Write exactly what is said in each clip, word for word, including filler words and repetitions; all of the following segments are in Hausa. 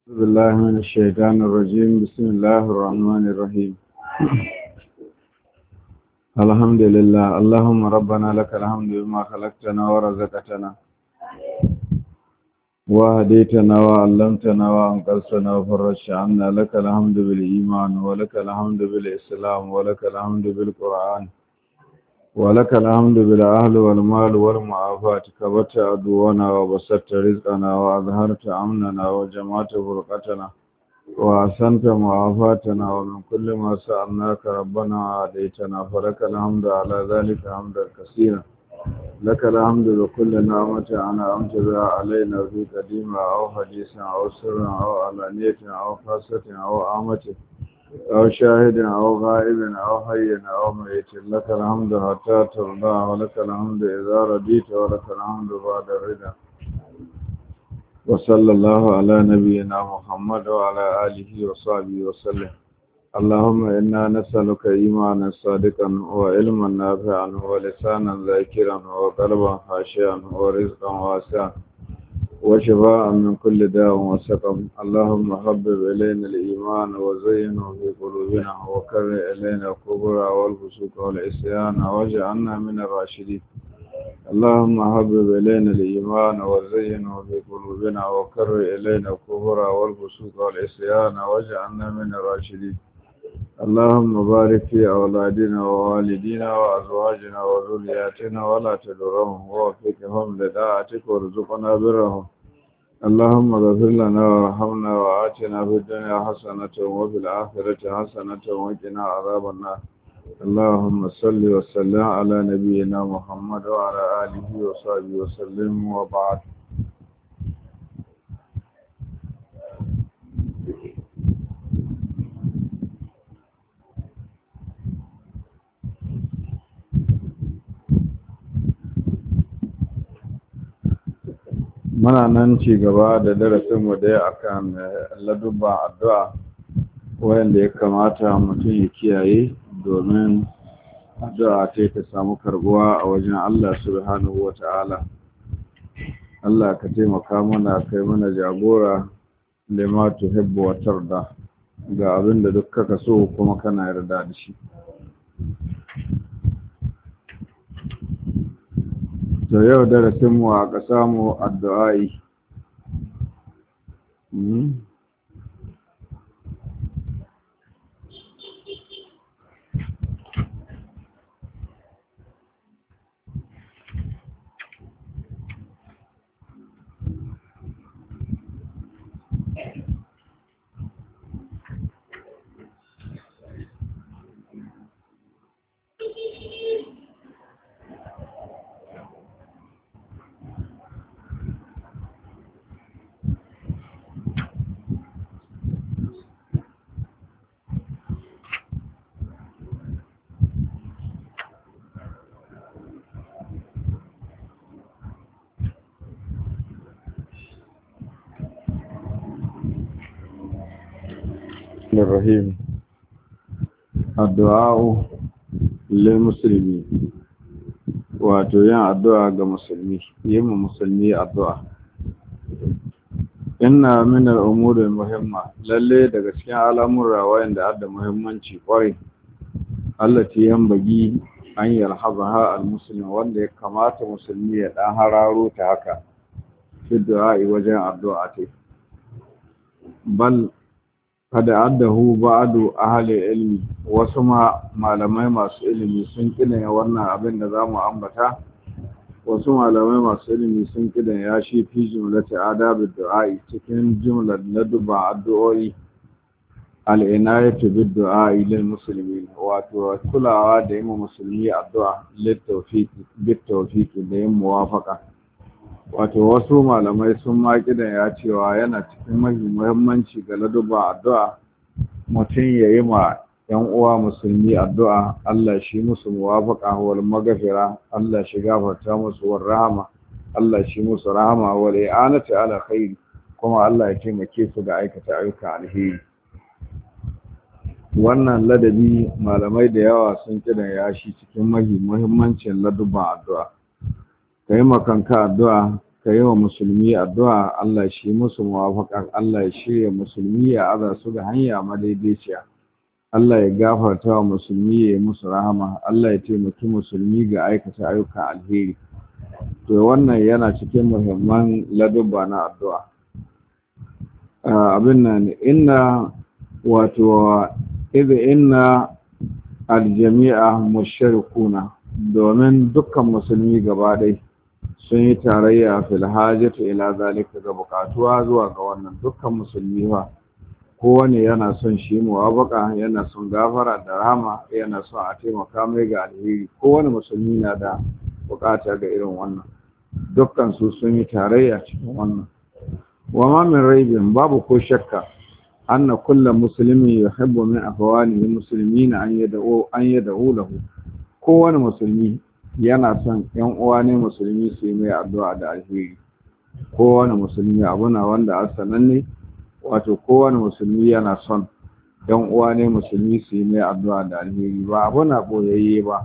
أعوذ بالله من الشيطان الرجيم بسم الله الرحمن الرحيم الحمد لله اللهم ربنا لك الحمد بما خلقتنا ورزقتنا وهديتنا وعلمتنا وأنقذتنا وفرجت عنا لك الحمد بالإيمان ولك الحمد بالإسلام ولك الحمد بالقرآن ولك الحمد بالأهل والمال والمعافاة كبرت عدونا وبسطت رزقنا وأظهرت أمننا وجمعت فرقتنا وأحسنت معافاتنا ومن كل ما سألناك ربنا عاديتنا فلك الحمد على ذلك حمدا كثيرا لك الحمد بكل نعمة أنعمت بها علينا في قديمة أو حديثة أو سر أو علانية أو خاصة أو عامة أو شاهد أو غائب أو حي أو ميت لك الحمد حتى ترضى ولك الحمد إذا رضيت ولك الحمد بعد الرضا وصلى الله على نبينا محمد وعلى آله وصحبه وسلم اللهم إنا نسألك إيمانا صادقا وعلما نافعا ولسانا ذاكرا وقلبا خاشعا ورزقا واسعا وشفاء من كل داء وسقم اللهم حبب إلينا الإيمان وزينه في قلوبنا وكره إلينا الكفر والفسوق والعصيان واجعلنا من الراشدين اللهم حبب إلينا الإيمان وزينه في قلوبنا وكره إلينا الكفر والفسوق والعصيان واجعلنا من الراشدين اللهم بارك في أولادنا ووالدينا وأزواجنا وذرياتنا ولا تدرهم ووفقهم لطاعتك وارزقنا برهم اللهم اغفر لنا وارحمنا وآتنا في الدنيا حسنة وفي الآخرة حسنة وقنا عذاب النار اللهم صل وسلم على نبينا محمد وعلى آله وصحبه وسلم وبعد muna nan ci gaba da darasinmu dai akan ladubban addu'a wanda ya kamata mutum ya kiyaye domin addu'a ta ta samu karbuwa a wajen Allah subhanahu wata'ala. Allah ka taimaka mana kai mana jagora lima tuhibbu wa tarda ga abin da duk kaka so kuma kana yarda da shi. To yau darasinmu a ƙasa mu addu'a'i. الرحيم الدعاء للمسلمين wato yin addu'a ga musulmi yin musulmi addu'a inna min al-umuri muhimma lalle daga cikin al'amura wanda adda muhimmanci kwarai allati yanbagi an yarhabaha al-muslim wanda ya kamata musulmi ya dan hararo ta haka fi du'a wajen addu'a ta bal kada addahu ba'du ahli ilmi wasu ma malamai masu ilimi sun kina wannan abin da zamu ambata wasu malamai masu ilimi sun kina ya shi fi jumlati adabid du'a cikin jumlar ladba addu'o'i al-inayatu bid du'a lil muslimin wato kulawa da yin musulmi addu'a lit tawfiq bit tawfiq da yin muwafaqa wato wasu malamai sun maki da ya cewa yana cikin muhimmanci ga ladubba addu'a mutum ya yi ma ‘yan uwa musulmi addu'a Allah shi musu muwafaƙa wal magafira Allah shi gafarta musu wal rahama Allah shi musu rahama wal i'anati ala khairi kuma Allah ya taimake su ga aikata ayyuka alheri wannan ladabi malamai da yawa sun kira ya shi cikin muhimmancin ladubban addu'a ka yi makanka addu'a ka yi wa musulmi addu'a Allah shi musu muwafaqar Allah ya shirya musulmi ya aza su ga hanya madaidaiciya Allah ya gafarta wa musulmi ya musu rahama Allah ya taimaki musulmi ga aikata ayyukan alheri to wannan yana cikin muhimman ladubba na addu'a abin nan inna wato idza inna aljami'a musharikuna domin dukkan musulmi gaba ɗaya sun yi tarayya fil hajatu ila zalika ga bukatuwa zuwa ga wannan dukkan musulmi ba kowane yana son shi muwafaka yana son gafara da rahama yana son a taimaka mai ga alheri kowane musulmi na da bukata ga irin wannan dukkan su sun yi tarayya cikin wannan wa ma min raibin babu ko shakka anna kullu muslimin yuhibbu min afwanihi muslimina an yad'u an yad'u lahu kowane musulmi yana son ‘yan uwa ne musulmi su yi mai addu'a da alheri kowane musulmi abuna wanda a sananne wato kowane musulmi yana son ‘yan uwa ne musulmi su yi mai addu'a da alheri ba abuna ɓoyayye ba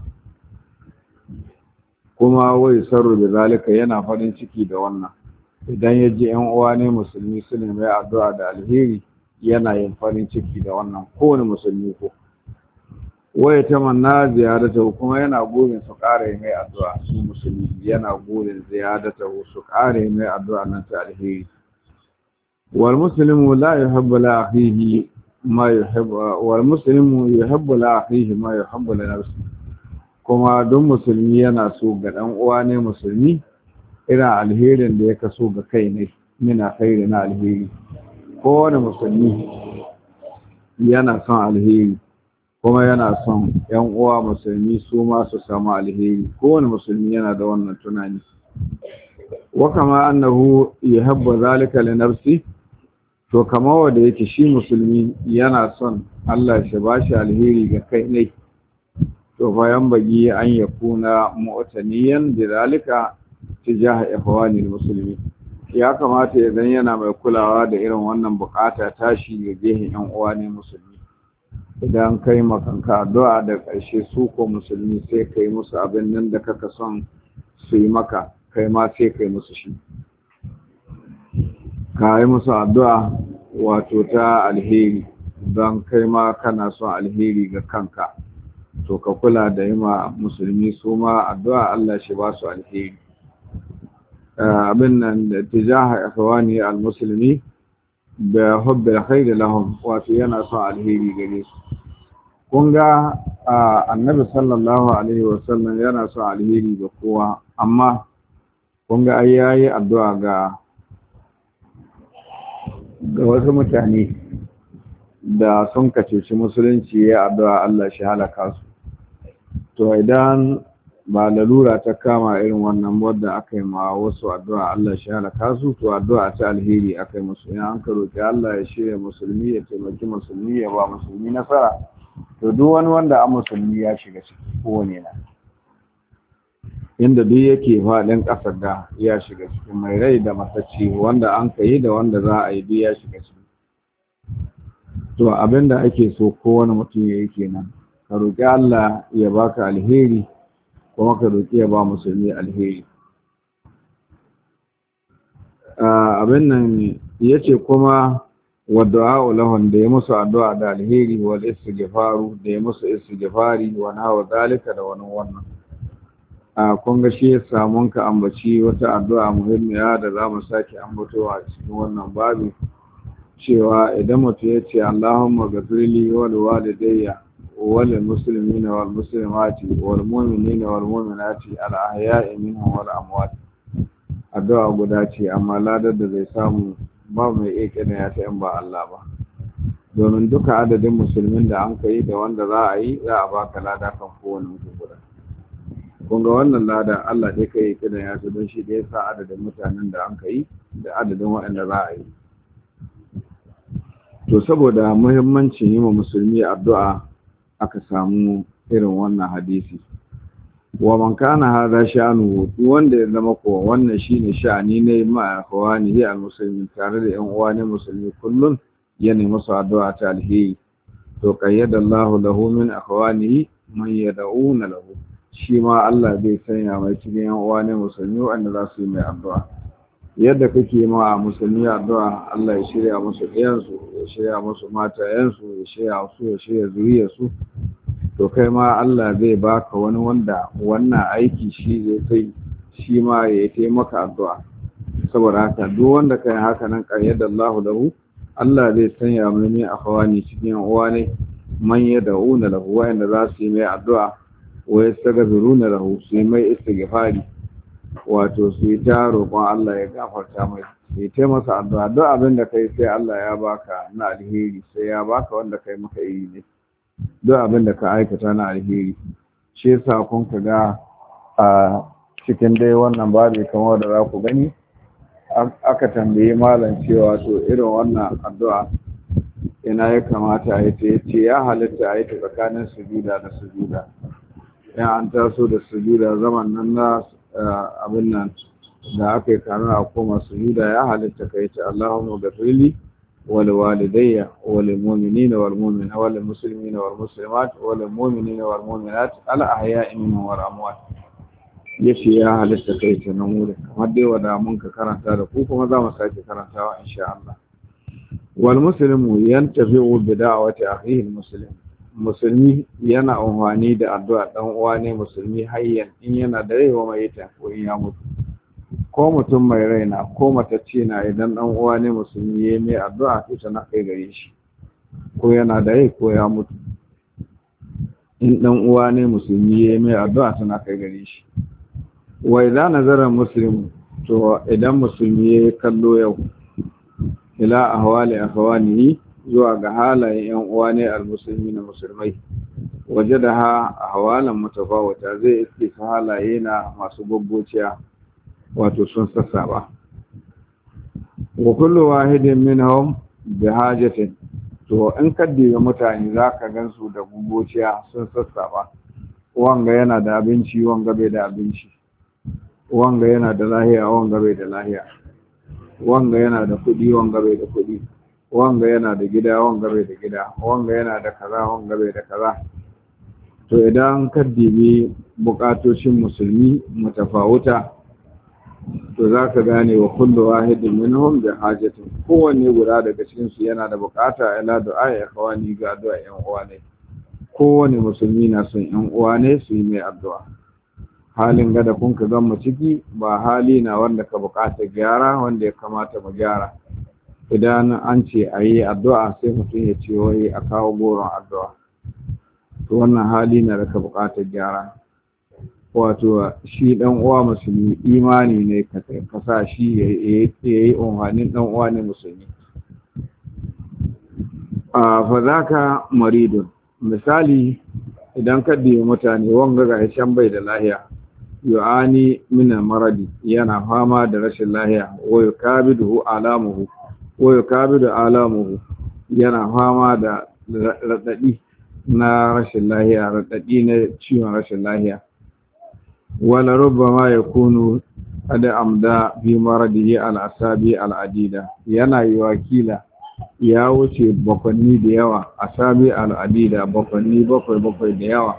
kuma wai sarru da zalika yana farin ciki da wannan idan ya ji ‘yan uwa ne musulmi su ne mai addu'a da alheri yana yin farin ciki da wannan kowane musulmi ko waya ta manna ziyarata kuma yana gurin su ƙara mai addu'a su musulmi yana gurin ziyarata su ƙara mai addu'a nan ta alheri wal muslimu la yuhibbu la akhihi ma yuhibbu wal muslimu yuhibbu la akhihi ma yuhibbu li nafsihi kuma don musulmi yana so ga dan uwa ne musulmi irin alherin da ya kaso ga kai ne mina khairi na alheri kowane musulmi yana son alheri kuma yana son ‘yan uwa musulmi su ma su samu alheri kowane musulmi yana da wannan tunani wa kama annahu yuhibbu zalika li nafsi to kama wanda yake shi musulmi yana son Allah shi bashi alheri ga kai ne to bayan bagi an yakuna mu'taniyan bi zalika tijaha ikhwani musulmi ya kamata ya zan yana mai kulawa da irin wannan bukata tashi ga gehen ‘yan uwa ne musulmi idan kai makanka addu'a da ƙarshe su ko musulmi sai kai musu abin nan da kaka son su yi maka kai ma sai kai musu shi ka yi musu addu'a wato ta alheri don kai ma kana son alheri ga kanka to ka kula da yi ma musulmi su ma addu'a Allah shi ba su alheri abin nan da tijaha ikhwani al-muslimi da hubbil khair lahum wato yana son alheri gare su kun ga annabi sallallahu alaihi wasallam yana son alheri ga kowa amma kun ga ai yayi addu'a ga ga wasu mutane da sun kace musulunci ya addu'a Allah shi halaka su to idan ba lalura ta kama irin wannan wadda aka yi ma wasu addu'a Allah shi halaka su to addu'a ta alheri aka yi musu in an roki Allah ya shirya musulmi ya taimaki musulmi ya ba musulmi nasara to duk wani wanda an musulmi ya shiga ciki kowane na inda duk yake faɗin ƙasar da ya shiga ciki mai rai da matacci wanda an kai da wanda za a yi duk ya shiga ciki to abinda ake so kowane mutum ya yi kenan ka roki Allah ya baka alheri kuma ka roƙi ya ba musulmi alheri abin nan ya ce kuma wadda'a lahum da ya musu addu'a da alheri wal istighfaru da ya musu istighfari wa nawa zalika da wani wannan a kun ga shi ya samu ka ambaci wata addu'a muhimmiya da za mu sake ambatowa a cikin wannan babu cewa idan mutum ya ce Allahumma ghafirli wa liwalidayya وللمسلمين والمسلمات والمؤمنين والمؤمنات الأحياء منهم والأموات addu'a guda ce amma ladar da zai samu ba mai iya ne ya ta in ba Allah ba domin duka adadin musulmin da an kai da wanda za a yi za a baka lada kan kowane mutum guda kun ga wannan lada Allah dai kai kidan ya ta don shi da ya sa adadin mutanen da an kai da adadin waɗanda za a yi to saboda muhimmancin yi wa musulmi addu'a aka samu irin wannan hadisi wa man kana hada sha'anu wanda ya zama ko wannan shine sha'ani ne ma akhwanihi almuslimin tare da yan uwa ne musulmi kullun yana musu addu'a ta alheri to qayyada Allahu lahu min akhwanihi man yad'una lahu shi ma Allah zai sanya mai cikin yan uwa ne musulmi wanda za su yi mai addu'a yadda kake ma musulmi addu'a Allah ya shirya musu ɗiyansu, ya shirya musu matayensu, ya shirya su ya shirya zuriyarsu, to kai ma Allah zai baka wani wanda wannan aiki shi zai kai shi ma ya yi maka addu'a. Saboda haka duk wanda kai haka nan qayyada Allahu lahu, Allah zai sanya mai akhawani cikin uwa ne man yad'una lahu, wanda za su yi mai addu'a wa yastaghfiruna lahu, su yi mai istighfari, wato su yi ta roƙon Allah ya gafarta mai, su yi ta masa addu'a. Duk abin da kai sai Allah ya baka na alheri, sai ya baka wanda kai maka yi ne. Duk abin da ka aikata na alheri, shi yasa kun ka ga a cikin dai wannan babu kamar da za ku gani aka tambaye malam cewa to irin wannan addu'a ina ya kamata a yi ta, yace ya halitta a yi ta tsakanin sujuda da sujuda. Yan an taso da sujuda zaman nan na abin nan da aka yi kamin a koma sujuda, ya halitta ka yi ta Allahumma ghafirli wal walidayya wal mu'minina wal mu'minat wal muslimina wal muslimat wal mu'minina wal mu'minat al ahya'i minhum wal amwat. Yace ya halitta ka yi ta nan wurin kamar dai wanda mun ka karanta da ku, kuma za mu sake karantawa insha Allah. Wal muslimu yantafi'u bi da'wati akhihi al muslim, musulmi yana amfani da addu'a dan uwa ne musulmi hayyan in yana da rai wa mai ta ko in ya mutu. Ko mutum mai raina ko matacce na, idan dan uwa ne musulmi yayi mai addu'a ita na kai gare shi, ko yana da rai ko ya mutu. In dan uwa ne musulmi yayi mai addu'a tana kai gare shi. Wa idza nazara muslim, to idan musulmi yayi kallo yau ila ahwali akhawani, zuwa ga halayen yan uwa ne almusulmi na musulmai, waje da ha ahwalan mutafawata, zai iske su halaye na masu gwaggociya, wato sun sassaba. Wa kullu wahidin minhum bi hajatin, to in kaddiga mutane zaka gansu da gwaggociya sun sassaba. Wanga yana da abinci, wanga bai da abinci, wanga yana da lahiya, wanga bai da lahiya, wanga yana da kuɗi, wanga bai da kuɗi, wanga yana da gida, wanga bai da gida, wanga yana da kaza, wanga bai da kaza. To idan ka dibi bukatocin musulmi mutafawuta, to za ka gane wa kullu wahidin minhum bi hajatin, kowanne guda daga cikin su yana da bukata ila du'a ya kawani ga addu'a yan uwa ne. Kowanne musulmi na son yan uwa ne su yi mai addu'a. Halin gada kun ka gama ciki ba hali na wanda ka bukata gyara, wanda ya kamata mu gyara. Idan an ce a yi addu'a sai mutum ya ce wai a kawo goron addu'a, to wannan hali na da ka bukatar gyara. Wato shi dan uwa musulmi imani ne ka sa shi ya yi umarnin dan uwa ne musulmi. A fa zaka maridun, misali idan ka dibi mutane wanga ga shan bai da lahiya, yu'ani min maradi, yana fama da rashin lahiya, wa yukabidu alamuhu wa yukabidu alamuhu, yana fama da radadi na rashin lahiya, radadi na ciwon rashin lahiya. Wala rubbama yakunu ada amda bi maradihi al-asabi al-adida, yana yi wakila ya wuce bakwanni da yawa, asabi al-adida, bakwanni bakwai bakwai da yawa,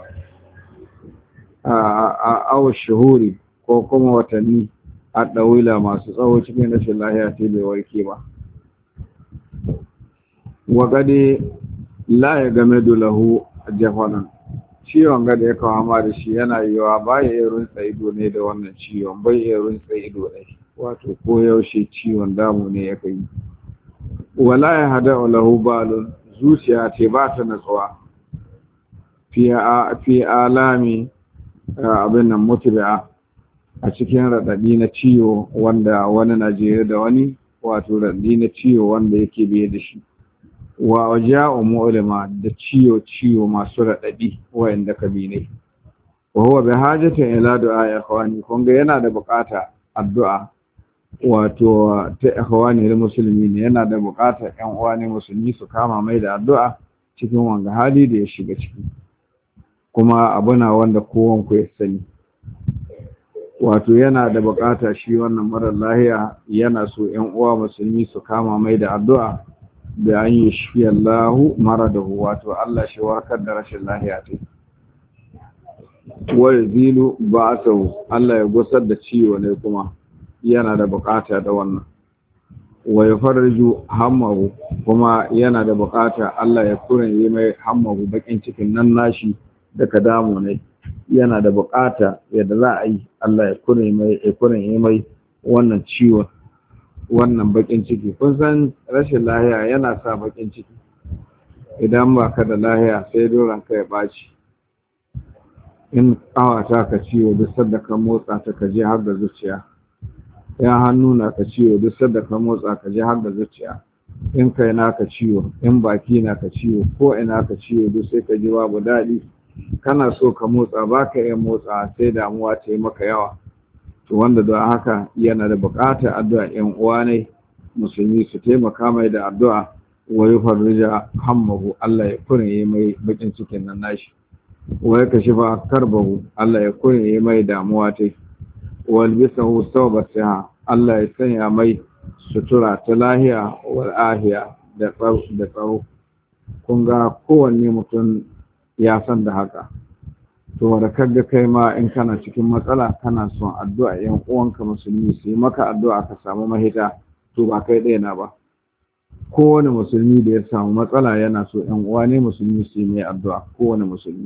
a awa shuhuri ko kuma watanni a ɗawila masu tsawo cikin rashin lahiya sai bai warke ba. Waƙade la ya game da lahu jafanan, ciwon gada ya kawo ma da shi yana yiwa ba ya iya rinsa ido ne da wannan ciwon, bai iya rinsa ido ne, wato ko yaushe ciwon damu ne ya kai. Wala ya hada lahu balun, zuciya ce ba ta natsuwa fi alami abin nan mutubi'a, a cikin raɗaɗi na ciwo wanda wani na jere da wani, wato raɗaɗi na ciwo wanda yake biye da shi. Wa waja'u mu'lima, da ciwo ciwo masu raɗaɗi wayanda ka bi ne. Wa huwa bi hajatin ila du'a ikhwani, kun ga yana da bukata addu'a, wato ta ikhwani da musulmi ne, yana da bukata ƴan uwa ne musulmi su kama mai da addu'a cikin wanga hali da ya shiga ciki. Kuma abuna wanda kowanku ya sani, wato yana da bukata shi wannan marar lahiya, yana so ƴan uwa musulmi su kama mai da addu'a da an yi shi Allahu maradahu, wato Allah shi warkar da rashin lahiya ta. Wa yazilu ba'sahu, Allah ya gusar da ciwo ne kuma yana da bukata da wannan wa yafarju hammahu kuma yana da bukata Allah ya kuren yi mai hammahu bakin cikin nan nashi da kadamu ne yana da bukata yadda za a yi Allah ya kuren mai ya kuren yi mai wannan ciwon wannan bakin ciki kun san rashin lahiya yana sa bakin ciki idan ba ka da lahiya sai doron ka ya baci in kawata ka ciwo duk sadda ka motsa ta ka je har da zuciya in hannu na ka ciwo duk sadda ka motsa ka je har da zuciya in kai na ka ciwo in baki na ka ciwo ko ina ka ciwo duk sai ka ji babu daɗi kana so ka motsa ba ka iya motsa sai damuwa ta yi maka yawa to wanda don haka yana da buƙatar addu'a ƴan uwa ne musulmi su taimaka mai da addu'a wa yufarrija hammahu Allah ya kurinye mai bakin cikin nan nashi wa ya kashifa karbahu Allah ya kurinye mai damuwa ta wal bisahu sawbata Allah ya sanya mai sutura ta lahiya wal ahiya da tsaro da tsaro kun ga kowanne mutum ya san da haka to wanda kaga kai ma in kana cikin matsala kana son addu'a yan uwanka musulmi su yi maka addu'a ka samu mahita to ba kai ɗaya na ba kowane musulmi da ya samu matsala yana so yan uwa ne musulmi su yi mai addu'a kowane musulmi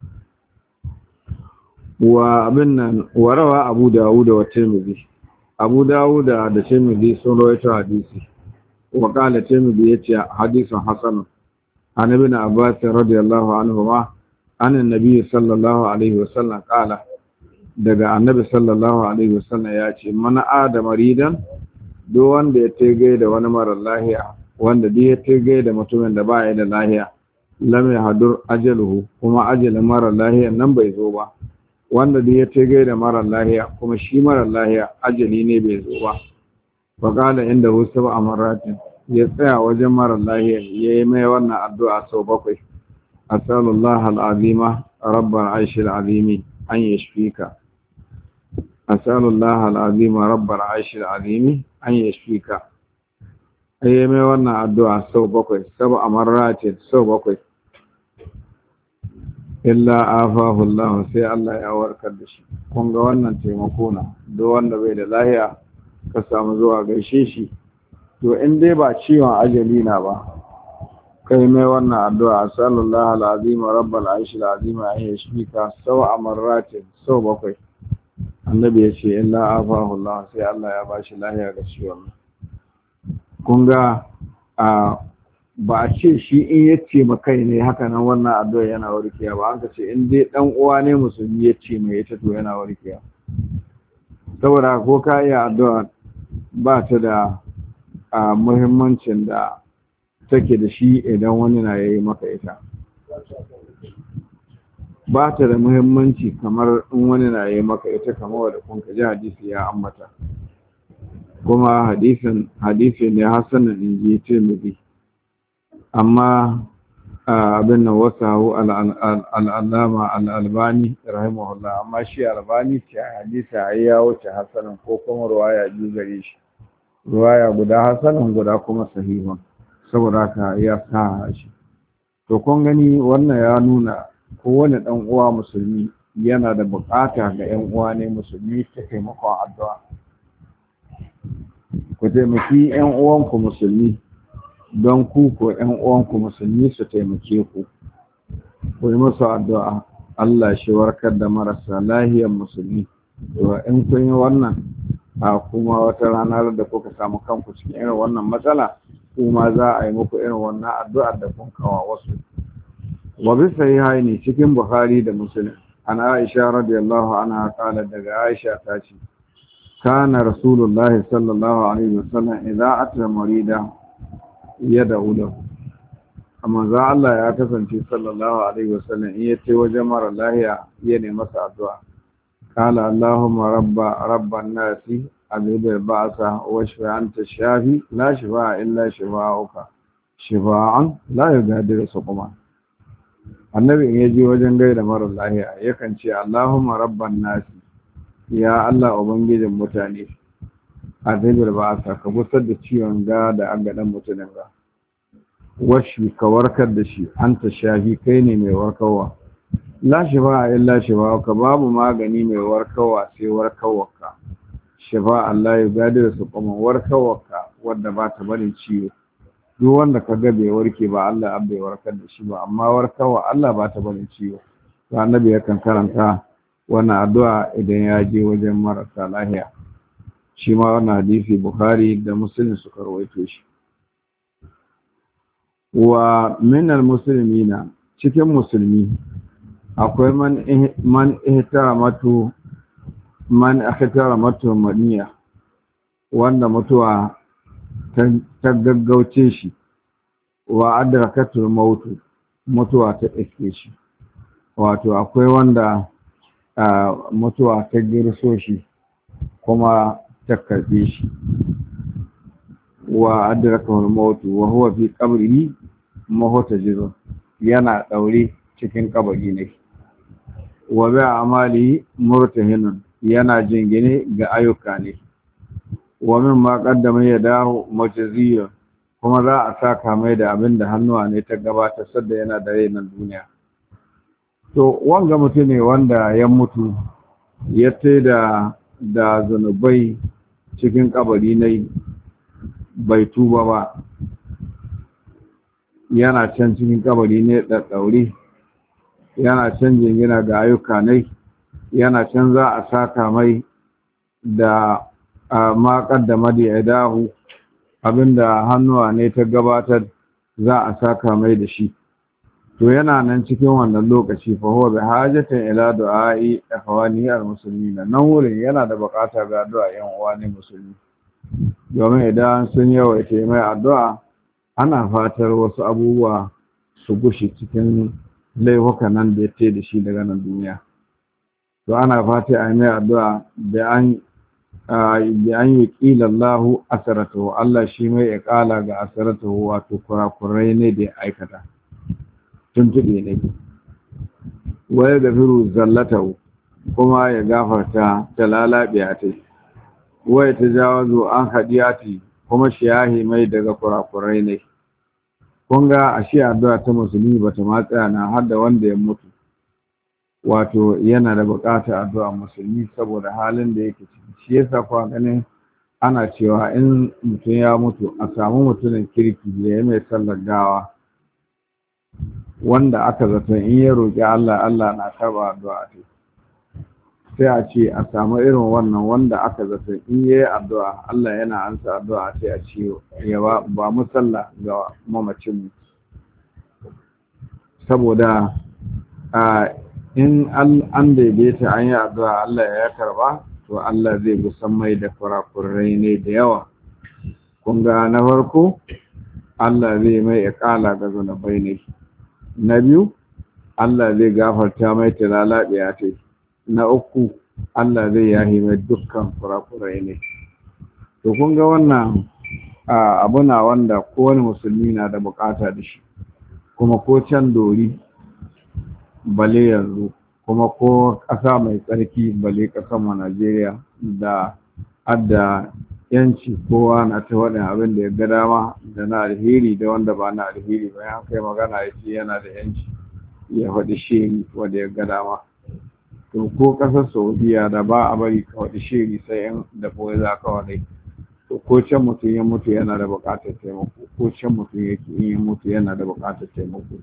wa abin nan warawa Abu Dawud wa Tirmidhi Abu Dawud da Tirmidhi sun rawaito hadisi wa qala Tirmidhi yace hadisin hasan an ibn Abbas radiyallahu anhuma an annabi sallallahu alaihi wasallam qala daga annabi sallallahu alaihi wasallam yace man adama ridan do wanda ya tege da wani mara lahiya wanda dai ya tege da mutumin da baya da lahiya lam yahdur ajaluhu kuma ajalin mara lahiya nan bai zo ba wanda da ya tege da mara lahiya kuma shi mara lahiya ajali ne bai zo ba faƙala inda wasu ba a maratin ya tsaya wajen mara lahiya ya yi mai wannan addu'a sau bakwai asalullah al'azima rabbar aishi al'azimi an yi shfika asalullah al'azima rabbar aishi al'azimi an yi shfika ya yi mai wannan addu'a sau bakwai saba a maratin sau bakwai illa afahu Allah sai Allah ya warkar da shi kun ga wannan taimako na duk wanda bai da lahiya ka samu zuwa gaishe shi to in dai ba ciwon ajali na ba kai mai wannan addu'a sallallahu alazim rabbal arshil azim ya yashfika sawa marratin sau bakwai annabi ya ce illa afahu Allah sai Allah ya bashi lahiya ga ciwon kun ga a ba a ce shi in ya ce makai ne haka nan wannan addu'a yana warkewa ba an ka ce in dai dan uwa ne musulmi ya ce mai ita to yana warkewa saboda ko ka iya addu'a ba ta da a muhimmancin da take da shi idan wani na yayi maka ita ba ta da muhimmanci kamar in wani na yayi maka ita kamar wanda kun ka ji hadisi ya ambata kuma hadisin hadisi ne hasanan inji Tirmidhi amma abin nan wasahu al'allama al'albani rahimahullah amma shi albani ce hadisa ya wuce hasanan ko kuma ruwaya biyu gare shi ruwaya guda hasanan guda kuma sahihun saboda haka ya sa shi to kun gani wannan ya nuna kowane dan uwa musulmi yana da bukata ga yan uwa ne musulmi ta taimakon addu'a ku taimaki yan uwanku musulmi don ku ko ƴan uwanku musulmi su taimake ku ku yi musu addu'a Allah shi warkar da marasa lahiyar musulmi to in kun yi wannan a kuma wata ranar da kuka samu kanku cikin irin wannan matsala kuma za a yi muku irin wannan addu'a da kun kawo wasu wa bi sahihaini cikin Bukhari da Muslim an Aisha radiyallahu anha qala daga Aisha ta ce kana rasulullahi sallallahu alaihi wasallam idza ata marida ya dauda amma za Allah ya kasance sallallahu alaihi wasallam in yace wajen mara lahiya ya ne masa addu'a qala allahumma rabba rabban nasi azibil ba'sa wa shfa anta shafi la shifa illa shifa'uka shifa'an la yughadiru suquma annabi in yaje wajen gaida mara lahiya yakan ce allahumma rabban nasi ya Allah ubangijin mutane azabar ba sa ka busar da ciwon ga da an gadan mutumin ga washi ka warkar da shi anta shafi kai ne mai warkarwa la shifa illa shifa ka babu magani mai warkarwa sai warkarwarka shafa Allah ya gadi su kuma warkarwarka wadda ba ta barin ciwo duk wanda ka ga bai warke ba Allah bai warkar da shi ba amma warkarwa Allah ba ta barin ciwo to annabi yakan karanta wannan addu'a idan ya je wajen marasa lahiya shi ma wannan hadisi Bukhari da Muslim suka rawaito shi wa minal muslimina cikin musulmi akwai man man ihtaramatu man ihtaramatu maniya wanda mutuwa ta gaggauce shi wa adrakatul mautu mutuwa ta iske shi wato akwai wanda mutuwa ta girso shi kuma ta karbe shi wa adrakatul mautu wa huwa fi qabrihi mahutajiz yana daure cikin kabari ne wa bi amali murtahinun yana jingine ga ayyuka ne wa min ma qaddama yadahu mujziya kuma za a saka mai da abin da hannuwa ne ta gabata sadda yana da rai nan duniya to wanga mutum ne wanda ya mutu ya tai da da zanubai cikin kabari ne bai tuba ba yana can cikin kabari ne da daure yana can jingina ga ayyuka ne yana can za a saka mai da ma kaddama da yadahu abinda hannuwa ne ta gabatar za a saka mai da shi to yana nan cikin wannan lokaci fa huwa bi hajatin ila du'a'i ikhwani al-muslimin nan wurin yana da bukata ga addu'a yan uwa ne musulmi domin idan sun yawaita mai addu'a ana fatar wasu abubuwa su gushi cikin laifukan nan da ya ce da shi daga nan duniya to ana fata a mai addu'a da an da an yi ƙilallahu asaratahu Allah shi mai iƙala ga asaratahu wato kurakurai ne da ya aikata tuntuɓe ne waya da firu zallatahu kuma ya gafarta ta lalabiya ta waya ta jawazo an hadiyati kuma shi yahi mai daga kurakurai ne kun ga ashe addu'a ta musulmi bata ma tsaya na har da wanda ya mutu wato yana da buƙatar addu'a musulmi saboda halin da yake ciki shi yasa kuwa ganin ana cewa in mutum ya mutu a samu mutumin kirki da ya mai sallar gawa wanda aka zato in ya roƙi Allah Allah na karɓa addu'a ta sai a ce a samu irin wannan wanda aka zato in ya yi addu'a Allah yana ansa addu'a sai a ce ya ba mu sallah ga mamacin mu saboda a in an daidaita an yi addu'a Allah ya karba to Allah zai gusan mai da kurakurai ne da yawa kun ga na farko Allah zai mai iƙala ga zunubai ne na biyu Allah zai gafarta mai talalabiya ta na uku Allah zai yahi mai dukkan kurakurai ne to kun ga wannan abu na wanda kowane musulmi na da bukata da shi kuma ko can dori bale yanzu kuma ko ƙasa mai tsarki bale ƙasar mu Najeriya da adda yanci kowa na ta waɗin abin da ya ga dama da na alheri da wanda ba na alheri ba ya kai magana ya ce yana da yanci ya faɗi shiri wanda ya ga dama to ko ƙasar Saudiya da ba a bari ka faɗi shiri sai in da boye za ka waɗai to ko can mutum ya mutu yana da buƙatar taimako ko can mutum yake in ya mutu yana da buƙatar taimako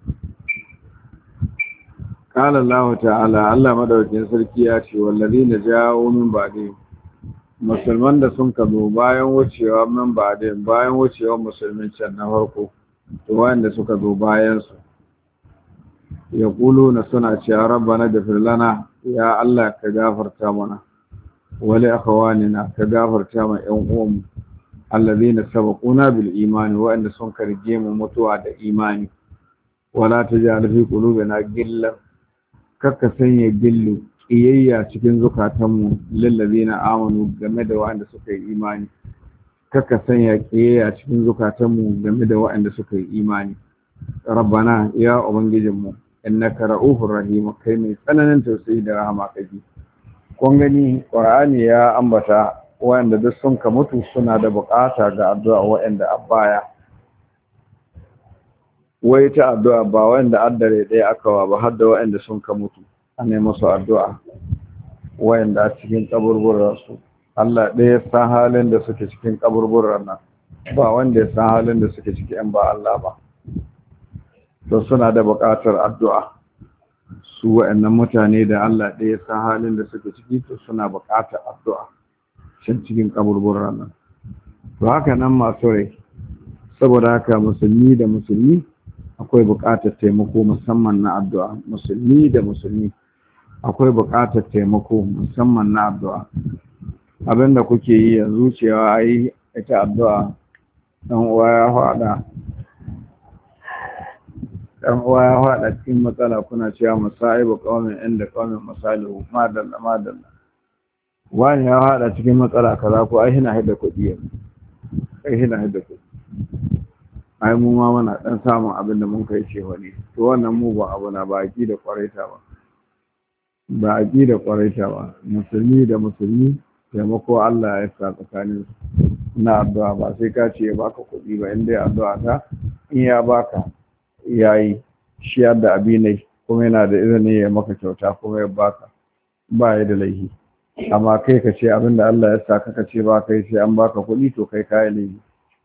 قال الله تعالى الله madaukakin sarki ya ce wallazina ja'u min ba'di musulman da sun kazo bayan wucewa min ba'di bayan wucewa musulmin can na farko to wanda suka zo bayan su yaquluna suna cewa rabbana ghfir lana ya Allah ka gafarta mana wali akhwanina ka gafarta ma ƴan uwanmu allazina sabaquna bil imani wa'anda sun karge mu mutuwa da imani wala taj'al fi qulubina gillan kakka sanya gillu iyayya cikin zukatanmu lillazina amanu game da waɗanda suka yi imani kakka sanya kiyayya cikin zukatanmu game da waɗanda suka yi imani rabbana ya ubangijinmu innaka ra'ufur rahim kai mai tsananin tausayi da rahama kake kun gani qur'ani ya ambata waɗanda duk sun ka mutu suna da bukata ga addu'a waɗanda a baya wai ta addu'a ba wanda addare ɗaya aka wa ba har da waɗanda sun ka mutu a nemi su addu'a wayanda a cikin kaburburan su Allah ɗaya ya san halin da suke cikin kaburburan nan ba wanda ya san halin da suke ciki in ba Allah ba to suna da buƙatar addu'a su wa'annan mutane da Allah ɗaya ya san halin da suke ciki to suna buƙatar addu'a can cikin kaburburan nan to haka nan masu rai saboda haka musulmi da musulmi akwai buƙatar taimako musamman na addu'a musulmi da musulmi akwai buƙatar taimako musamman na addu'a abinda kuke yi yanzu cewa ai ita addu'a dan uwa ya faɗa dan uwa ya faɗa cikin matsala kuna cewa masaibu qaumin inda qaumin masalihu madalla madalla wani ya faɗa cikin matsala kaza ko ai hina hidda kuɗi ai hina hidda kuɗi ai mu ma muna dan samun abin da mun kai ce wani to wannan mu ba abu na ba da kwaraita ba ba da kwaraita ba musulmi da musulmi taimako Allah ya sa tsakanin na addu'a ba sai ka ce ya baka kuɗi ba inda ya addu'a ta in ya baka yayi shi da abinai kuma yana da izini ya maka kyauta kuma ya baka ba ya da laifi amma kai ka ce abinda Allah ya sa ka ce ba kai sai an baka kuɗi to kai kai laifi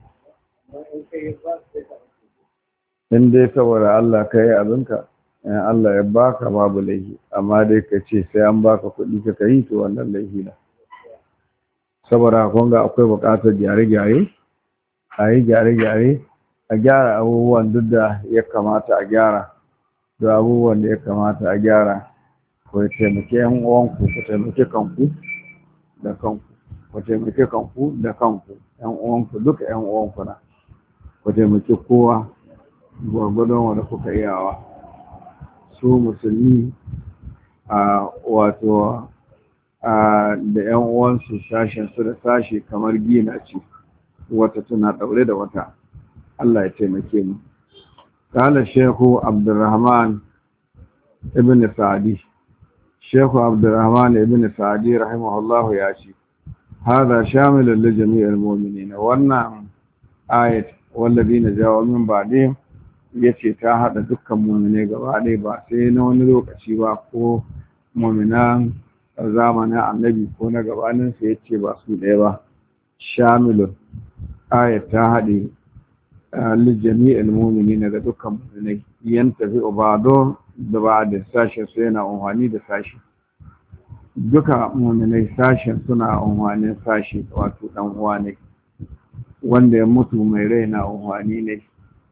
in dai saboda Allah ka yi abinka in Allah ya baka babu laifi amma dai ka ce sai an baka kuɗi ka kai to wannan laifi na saboda kun ga akwai buƙatar gyare-gyare a yi gyare-gyare a gyara abubuwan duk da ya kamata a gyara da abubuwan da ya kamata a gyara ku taimake yan uwanku ku taimake kanku da kanku ku taimake kanku da kanku yan uwanku duka yan uwanku na ku taimake kowa gwargwadon wanda kuka iyawa su musulmi a wato a da yan uwansu sashen su da sashi kamar gina ce wata tana daure da wata Allah ya taimake mu kala shehu abdurrahman ibn sa'di shehu abdurrahman ibn sa'di rahimahullah ya ce hada shamilun li jami'il mu'minin wannan ayat walladina jawo min ba'dihim yace ta hada dukkan mu'mine gaba ɗaya ba sai na wani lokaci ba ko mu'minan zamanin annabi ko na gabanin sa yace ba su ɗaya ba shamilun ayat ta hade li jami'il mu'minin ga dukkan mu'minai yantafi ubado da ba da sashen su yana unhani da sashi duka mu'minai sashen suna unhanin sashi wato dan uwa ne wanda ya mutu mai rai na unhani ne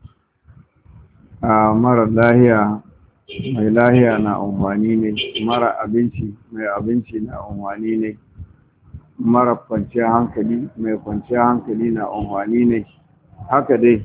a mara lahiya mai lahiya na unhani ne mara abinci mai abinci na unhani ne mara kwanciyar hankali mai kwanciyar hankali na unhani ne haka dai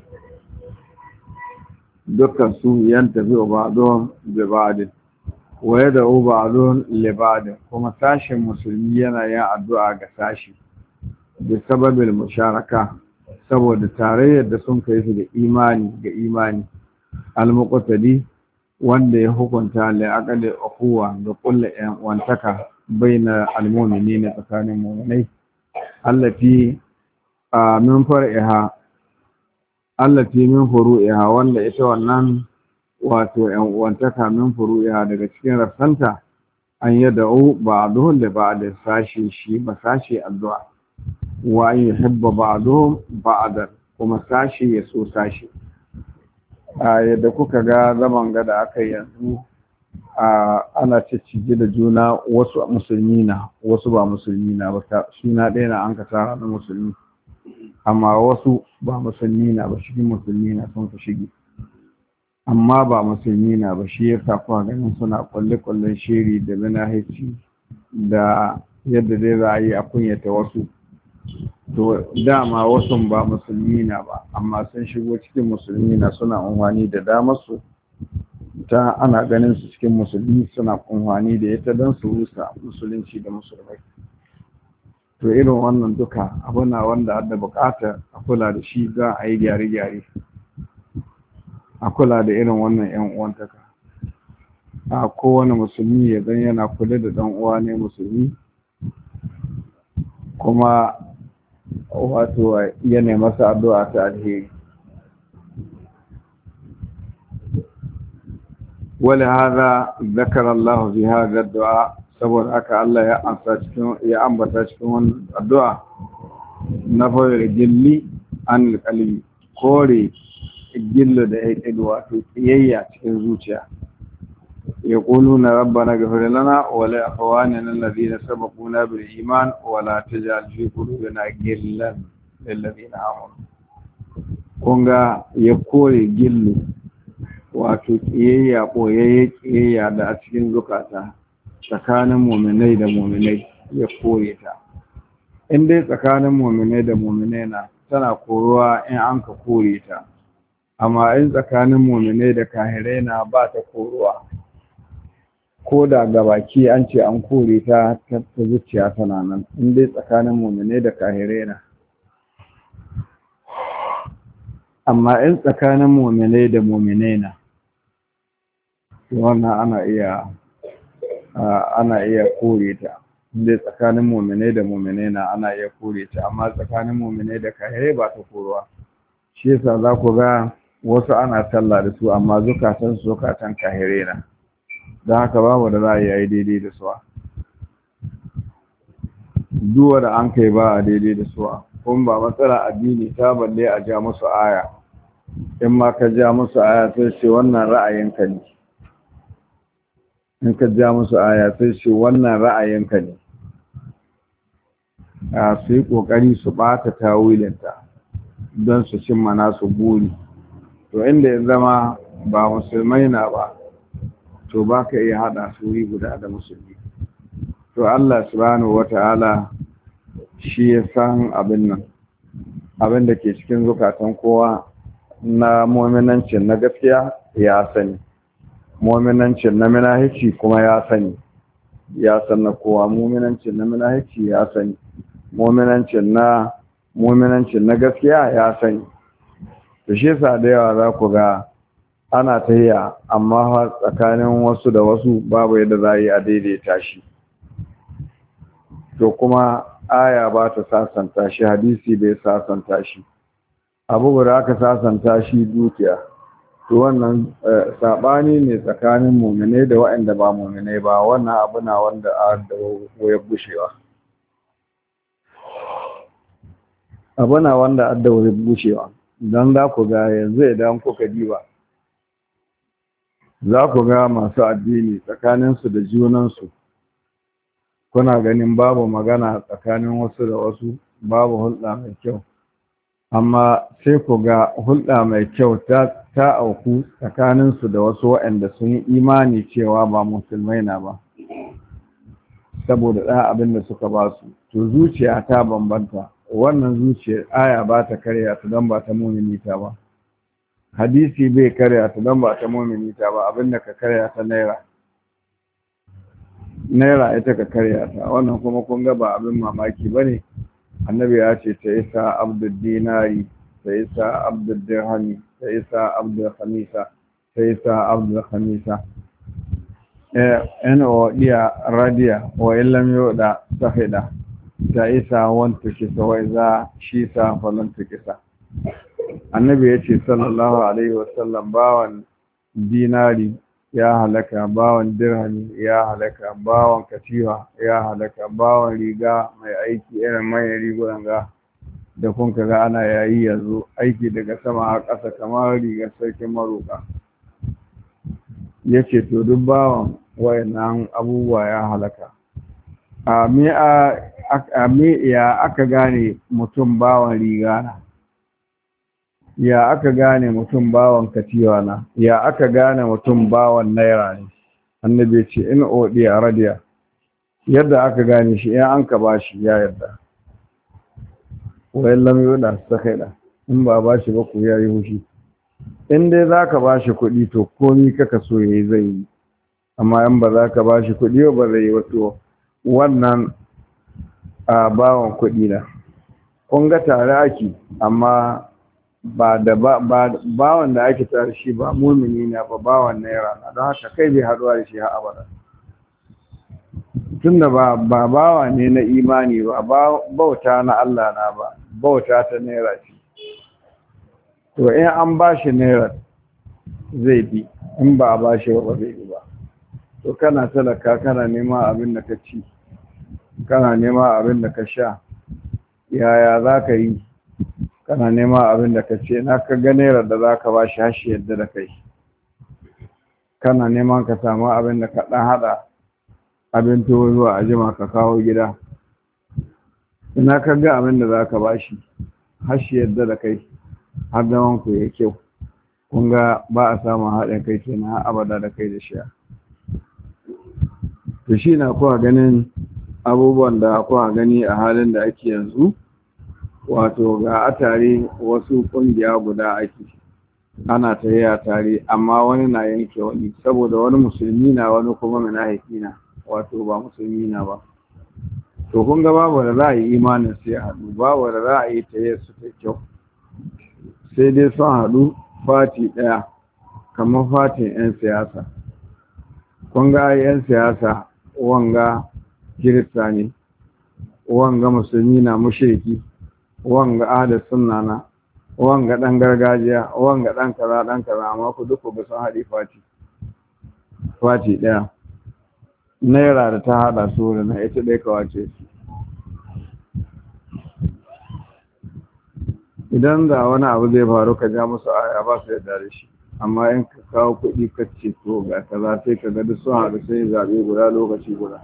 dukkan su yan tafi ba don bibadin waye da uba don libadin kuma sashen musulmi yana yin addu'a ga sashi da sababin musharaka saboda tarayyar da sun kai su da imani ga imani al-muqtadi wanda ya hukunta la aqali ukhuwa da kullu yan wantaka baina al-mu'minina tsakanin mu'minai allati min far'iha allati min furu'iha wanda ita wannan wato yan uwantaka min furu'iha daga cikin rassanta an yad'u ba'duhum li ba'd sashi shi ba sashi addu'a wa an yuhibba ba'duhum ba'dan kuma sashi ya so sashi a yadda kuka ga zaman ga da aka yanzu a ana ciccije da juna wasu musulmi na wasu ba musulmi na ba suna ɗaya na an ka tara na musulmi amma wasu ba musulmi na ba shi musulmi na sun ka shige amma ba musulmi na ba shi yasa kuwa ganin suna kwalle-kwallen shiri da manahici da yadda dai za a yi a kunyata wasu to dama wasu ba musulmi na ba amma sun shigo cikin musulmi na suna unhwani da damar su ta ana ganin su cikin musulmi suna unhwani da ita don su rusa musulunci da musulmai to irin wannan duka abuna wanda da bukata a kula da shi za a yi gyare-gyare a kula da irin wannan yan uwantaka a kowane musulmi ya zan yana kula da dan uwa ne musulmi kuma wato yana masa addu'a ta alheri ولهذا ذكر الله في هذا الدعاء saboda haka Allah ya amsa cikin ya ambata cikin wannan addu'a na fara gilli an qalbi kore gillo da ya ƙidu wato ƙiyayya cikin zuciya ya ƙulu na rabba na gafari lana wale a kawani na lalazi na sabakuna bil iman wala ta ji alfi kudu na gillan lalazi na amon kunga ya kore gillo wato ƙiyayya ɓoyayye ƙiyayya da a cikin zukata tsakanin muminai da muminai ya kore ta in dai tsakanin muminai da muminai na tana koruwa in an ka kore ta amma in tsakanin muminai da kahirai na ba ta koruwa ko da gabaki an ce an kore ta ta zuciya tana nan in dai tsakanin muminai da kahirai na amma in tsakanin muminai da muminai na wannan ana iya ana iya kore ta in dai tsakanin muminai da muminai na ana iya kore ta amma tsakanin muminai da kahirai ba ta koruwa shi yasa za ku ga wasu ana talla da su amma zukatan su zukatan kahire na don haka babu da za a yi daidai da suwa duwa da an kai ba a daidai da suwa kuma ba matsala addini ta balle a ja musu aya in ma ka ja musu aya sai ce wannan ra'ayinka ne in ka ja musu aya sai ce wannan ra'ayinka ne a su yi ƙoƙari su ɓata tawilinta don su cimma nasu buri to inda ya zama ba musulmai na ba to ba ka iya haɗa suri guda da musulmi to Allah subhanahu wata'ala shi ya san abin nan abin da ke cikin zukatan kowa na mu'minancin na gaskiya ya sani mu'minancin na minahici kuma ya sani ya san na kowa mu'minancin na minahici ya sani mu'minancin na mu'minancin na gaskiya ya sani to shi yasa da yawa za ku ga ana tahiya amma tsakanin wasu da wasu babu yadda za a yi a daidaita shi to kuma aya ba ta sasanta shi hadisi bai sasanta shi abu guda aka sasanta shi dukiya to wannan sabani ne tsakanin mu'minai da waɗanda ba mu'minai ba wannan abu na wanda a da wayar bushewa abu na wanda a da wayar bushewa don za ku ga yanzu idan kuka diba za ku ga masu addini tsakaninsu da junansu kuna ganin babu magana tsakanin wasu da wasu babu hulɗa mai kyau amma sai ku ga hulɗa mai kyau ta ta auku tsakaninsu da wasu waɗanda sun yi imani cewa ba musulmai na ba saboda ɗan abin da suka ba su to zuciya ta bambanta wannan zuciyar aya ba ta karya ta don ba ta mumini ta ba hadisi bai karya ta don ba ta mumini ta ba abinda ka karya ta naira naira ita ka karya ta wannan kuma kun ga ba abin mamaki ba ne annabi ya ce ta isa abdul dinari ta isa abdul dirhami ta isa abdul khamisa ta isa abdul khamisa yana wa iya radiya wa illam yoda sahida ta isa wanta kisa wai za shi sa falanta kisa annabi ya ce sallallahu alaihi wasallam bawan dinari ya halaka bawan dirhami ya halaka bawan katiwa ya halaka bawan riga mai aiki irin manyan rigunan ga da kun ga ana yayi yanzu aiki daga sama a ƙasa kamar rigar sarkin maroka ya ce to duk bawan wayannan abubuwa ya halaka a me a me ya aka gane mutum bawan riga na ya aka gane mutum bawan katiwa na ya aka gane mutum bawan naira ne annabi ce in odiya radiya yadda aka gane shi in an ka bashi ya yadda wayan lam yuda sakaida in ba bashi ba ku yayi hushi in dai zaka bashi kuɗi to komai kaka so yayi zai yi amma in ba zaka bashi kuɗi ba zai yi wato wannan a bawan kuɗi na kun ga tare ake amma ba da ba bawan da ake tare shi ba mumini na ba bawan naira na don haka kai bai haɗuwa da shi har abada tunda ba ba bawa ne na imani ba bauta na Allah na ba bauta ta naira ce to in an ba shi naira zai bi in ba a ba shi ba zai bi ba to kana talaka kana nema abin da ka ci kana nema abin da ka sha yaya za ka yi kana nema abin da ka ce na ka ga naira da za ka ba shi hashi yadda da kai kana neman ka samu abin da ka ɗan haɗa abin tuwo zuwa a jima ka kawo gida ina ka ga abin da za ka ba shi hashi yadda da kai har zaman ku ya kyau kun ga ba a samun haɗin kai kenan abada da kai da shi to shi na kuwa ganin abubuwan da kuwa gani a halin da ake yanzu wato ga a tare wasu ƙungiya guda ake ana tare a tare amma wani na yanke wani saboda wani musulmi na wani kuma munafiki na wato ba musulmi na ba to kun ga babu da za a yi imanin sai haɗu babu da za a yi ta yi su ta kyau sai dai sun haɗu fati ɗaya kamar fatin 'yan siyasa kun ga 'yan siyasa wanga kirista ne wanga musulmi na mushriki wanga ahlus sunna na wanga dan gargajiya wanga dan kaza dan kaza amma ku duka ba sun haɗi fati fati ɗaya naira da ta haɗa su da na ita ɗaya kawace idan da wani abu zai faru ka ja musu aya ba su yarda da shi amma in ka kawo kuɗi ka ce to ga kaza sai ka ga duk sun haɗu sai zaɓe guda lokaci guda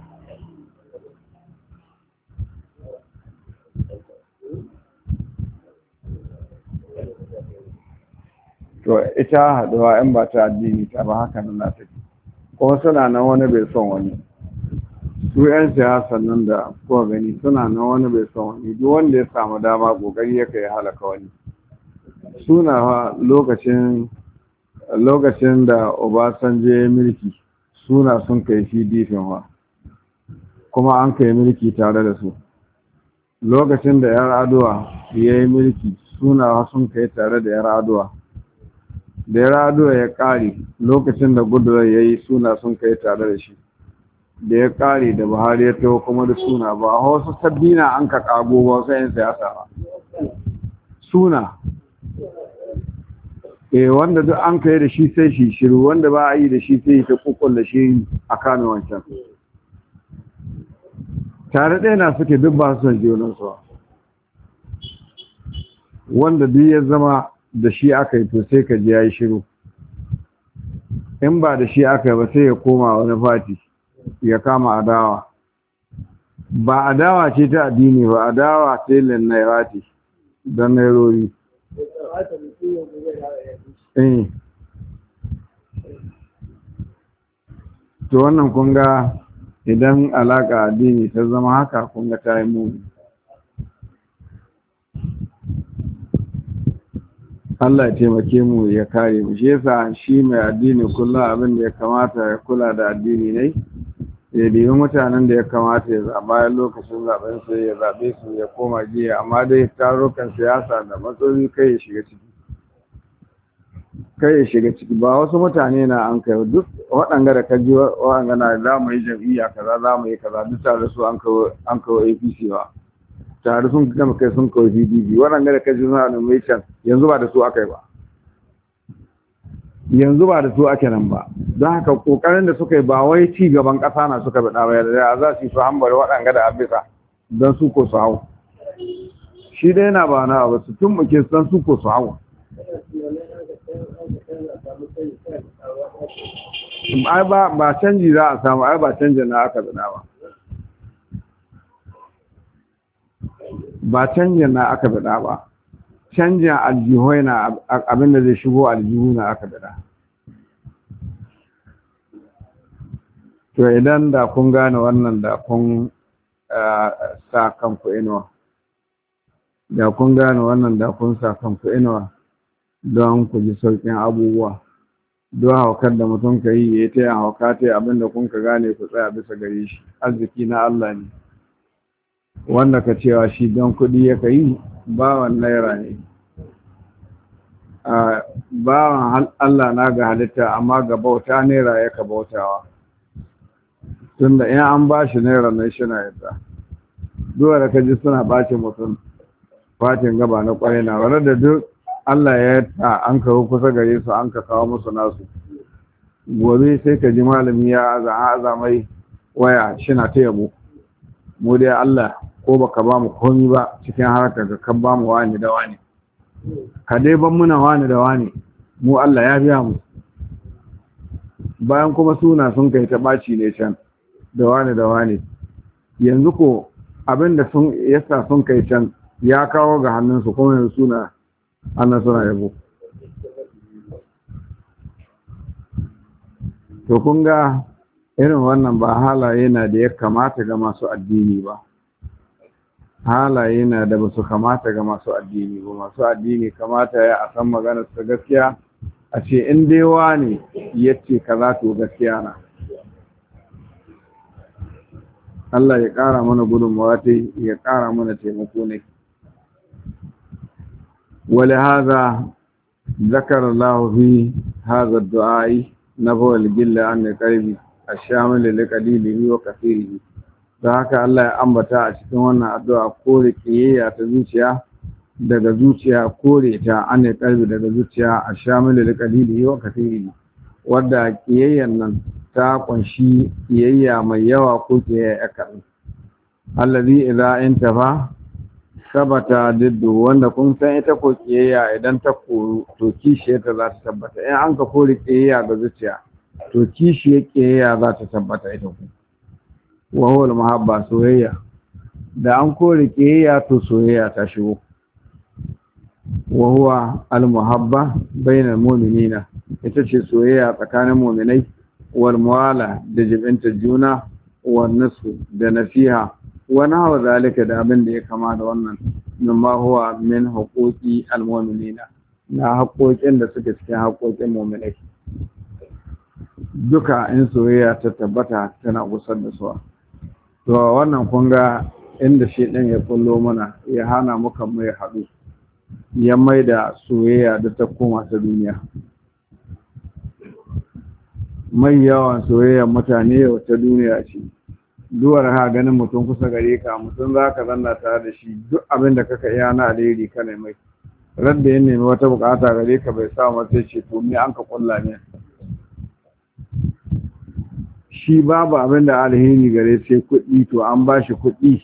to ita haɗuwa in ba ta addini ta ba haka nan na take kuma suna nan wani bai son wani su 'yan siyasan nan da kuwa gani suna nan wani bai son wani duk wanda ya samu dama ƙoƙari ya kai halaka wani suna lokacin lokacin da Obasanjo ya mulki suna sun kai P D P wa kuma an kai mulki tare da su lokacin da Yar'adua ya yi mulki suna sun kai tare da Yar'adua da Yar'adua ya ƙare lokacin da Goodluck ya yi suna sun kai tare da shi da ya ƙare da Buhari ya taho kuma da suna ba a wasu sabbina an ka ƙago ba wasu 'yan siyasa ba suna eh wanda duk an kai da shi sai shi shiru wanda ba a yi da shi sai ta kokon da shi a kame wancan tare ɗaya na suke duk ba su son junansu wanda duk ya zama da shi aka yi to sai ka ji ya yi shiru in ba da shi aka yi ba sai ya koma wani fati ya kama adawa ba adawa ce ta addini ba adawa ce linnairati don nairori eh to wannan kun ga idan alaka addini ta zama haka kun ga ta yi muni Allah ya taimake mu ya kare mu shi yasa shi mai addini kullum abin da ya kamata ya kula da addini ne ya dibi mutanen da ya kamata ya zaɓa bayan lokacin zaɓen sai ya zaɓe su ya koma jiya amma dai tarukan siyasa da matsaloli kai ya shiga ciki kai ya shiga ciki ba wasu mutane na an kai duk waɗanga da kaji waɗanga na za mu yi jam'iyya kaza za mu yi kaza duk tare su an kawo an kawo A P C ba tare sun gama kai sun kawo P D P waɗanga da kaji suna da mai can yanzu ba da su aka yi ba yanzu ba da su ake nan ba don haka kokarin da suka yi ba wai ci gaban ƙasa na suka bi ɗawa yadda za su yi su hambari waɗanga da abisa don su ko su hau shi dai yana ba na abu su tun muke san su ko su hau ai ba ba canji za a samu ai ba canjin na aka bida ba ba canjin na aka bida ba canjin aljihoi na abin da zai shigo aljihu na aka bida to idan da kun gane wannan da kun sa kanku inuwa da kun gane wannan da kun sa kanku inuwa don ku ji sauƙin abubuwa don haukar da mutum ka yi ya ta yin hauka ta abin da kun ka gane ku tsaya bisa gare shi arziki na Allah ne wanda ka cewa shi don kuɗi ya ka yi bawan naira ne bawan Allah na ga halitta amma ga bauta naira ya ka bautawa tunda in an ba shi naira na shi na yadda duwa da ka ji suna ɓace mutum fatin gaba na ƙwarai na wani da duk Allah ya ta an kawo kusa gare su an ka kawo musu nasu gobe sai ka ji malami ya aza aza mai waya shina ta yabo mu dai Allah ko baka ba mu komi ba cikin harkar ka kan ba mu wani da wani ka dai ban muna wani da wani mu Allah ya biya mu bayan kuma suna sun kai ta baci ne can da wani da wani yanzu ko abinda sun yasa sun kai can ya kawo ga hannunsu kuma yanzu suna annan suna yabo to kun ga irin wannan ba halaye na da ya kamata ga masu addini ba halaye na da ba su kamata ga masu addini ba masu addini kamata ya a san maganar su gaskiya a ce in dai wani yace kaza to gaskiya na Allah ya ƙara mana gudunmawa ta ya ƙara mana taimako ne wale haza zakar Allah fi haza du'ai na bawal gilla an da ƙarfi a shamil da qalilihi wa kathirihi da haka Allah ya ambata a cikin wannan addu'a kore kiyayya ta zuciya daga zuciya kore ta an da ƙarfi daga zuciya a shamil da qalilihi wa kathirihi wadda kiyayyan nan ta kunshi kiyayya mai yawa ko kiyayya kaɗan allazi idza intafa sabata diddu wanda kun san ita ko kiyayya idan ta koru to kishiyar ta za ta tabbata in an ka kore kiyayya ga zuciya to kishiyar kiyayya za ta tabbata ita ku wa huwa al-mahabba soyayya da an kore kiyayya to soyayya ta shigo wa huwa al-muhabba bainal mu'minina ita ce soyayya tsakanin mu'minai wal muwala da jibinta juna wal nasu da nasiha wa nahwa zalika da abin da ya kama da wannan mimma huwa min huquqi al mu'minina na haƙoƙin da suke cikin haƙoƙin mu'minai duka in soyayya ta tabbata tana gusar da su to wannan kun ga inda shi ɗin ya kullo mana ya hana muka mai haɗu ya mai da soyayya da ta koma ta duniya mai yawan soyayya mutane yau ta duniya ce duwar ha ganin mutum kusa gare ka mutum za ka zanna tare da shi duk abin da kaka iya na alheri ka ne mai radda ya nemi wata bukata gare ka bai sa mata ce to ni an ka kulla ne shi babu abin da alheri gare sai kuɗi to an ba shi kuɗi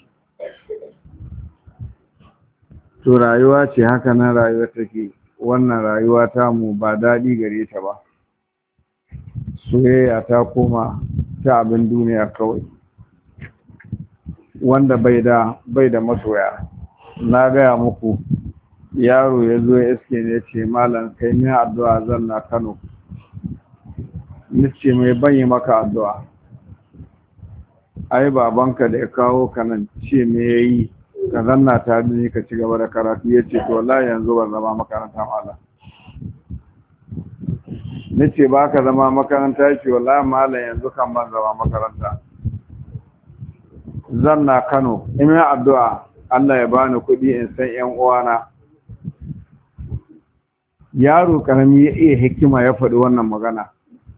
to rayuwa ce haka nan rayuwa take wannan rayuwa ta mu ba daɗi gare ta ba soyayya ta koma ta abin duniya kawai wanda bai da bai da masoya na gaya muku yaro ya zo ya iske ne ce malam kai ne addu'a zan na Kano nace mai banyi maka addu'a ai babanka da ya kawo ka nan ce me yayi ka zanna ta ni ka ci gaba da karatu yace to wallahi yanzu ban zama makaranta malam nace ba ka zama makaranta yace wallahi malam yanzu kan ban zama makaranta zanna Kano ina addu'a Allah ya bani kuɗi in san ƴan uwana yaro karami ya iya hikima ya faɗi wannan magana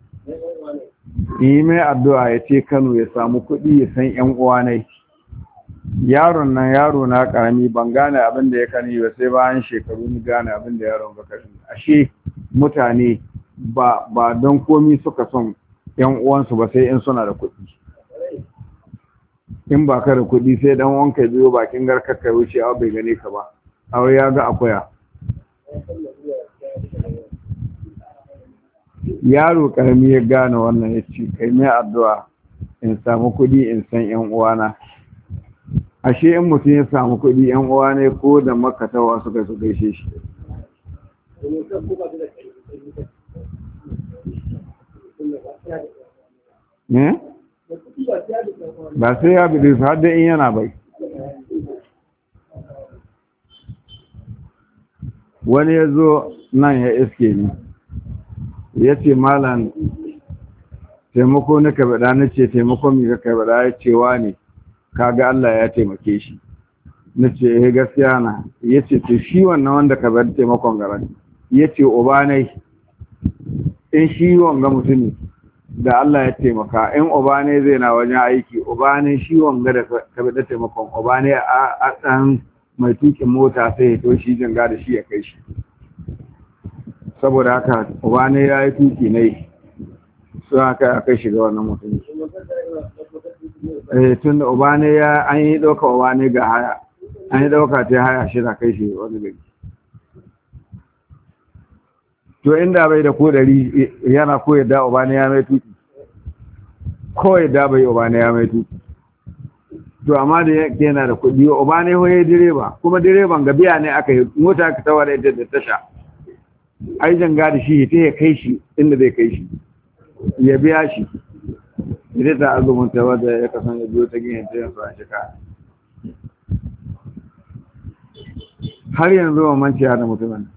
yi mai addu'a ya ce Kano ya samu kuɗi ya san ƴan uwanai yaron nan yaro na karami ban gane abin da ya kani ba sai bayan shekaru ni gane abin da yaron ba kani ashe mutane ba ba don komi suka son ƴan uwansu ba sai in suna da kuɗi in ba ka da kuɗi sai dan wanka biyo bakin garkar ka wuce a bai gane ka ba aure ya ga akwaya yaro karami ya gane wannan ya ce kai mai addu'a in samu kuɗi in san ƴan uwana ashe in mutum ya samu kuɗi ƴan uwa ne ko da makatawa suka su gaishe shi ne ba sai ya bi su har da in yana bai wani ya zo nan ya iske ni ya ce malam taimako na kabaɗa na ce taimakon mi ka kabaɗa ya ce wa ne kaga Allah ya taimake shi na ce eh gaskiya na ya ce to shi wannan wanda ka bar taimakon garan ya ce uba ne in shi wanga mutumi da Allah ya taimaka in uba ne zai na wajen aiki uba ne shi wanga da ka bar taimakon uba ne a dan mai tukin mota sai ya to shi janga da shi ya kai shi saboda haka uba ne ya yi tuki ne su haka aka shiga wannan mutum eh tun da uba ne ya an yi ɗauka uba ne ga haya an yi ɗauka ta haya shi na kai shi wani gari to inda bai da kodari yana ko yadda uba ne ya mai tuki ko yadda bai uba ne ya mai tuki to amma da yana da kuɗi uba ne hoye direba kuma direban ga biya ne aka yi mota ka tawa da ita da tasha ai janga da shi ta ya kai shi inda zai kai shi ya biya shi ita ta azumin ta wadda ya kasan ya biyo ta gina ta yanzu a shekara har yanzu wa manciya da mutumin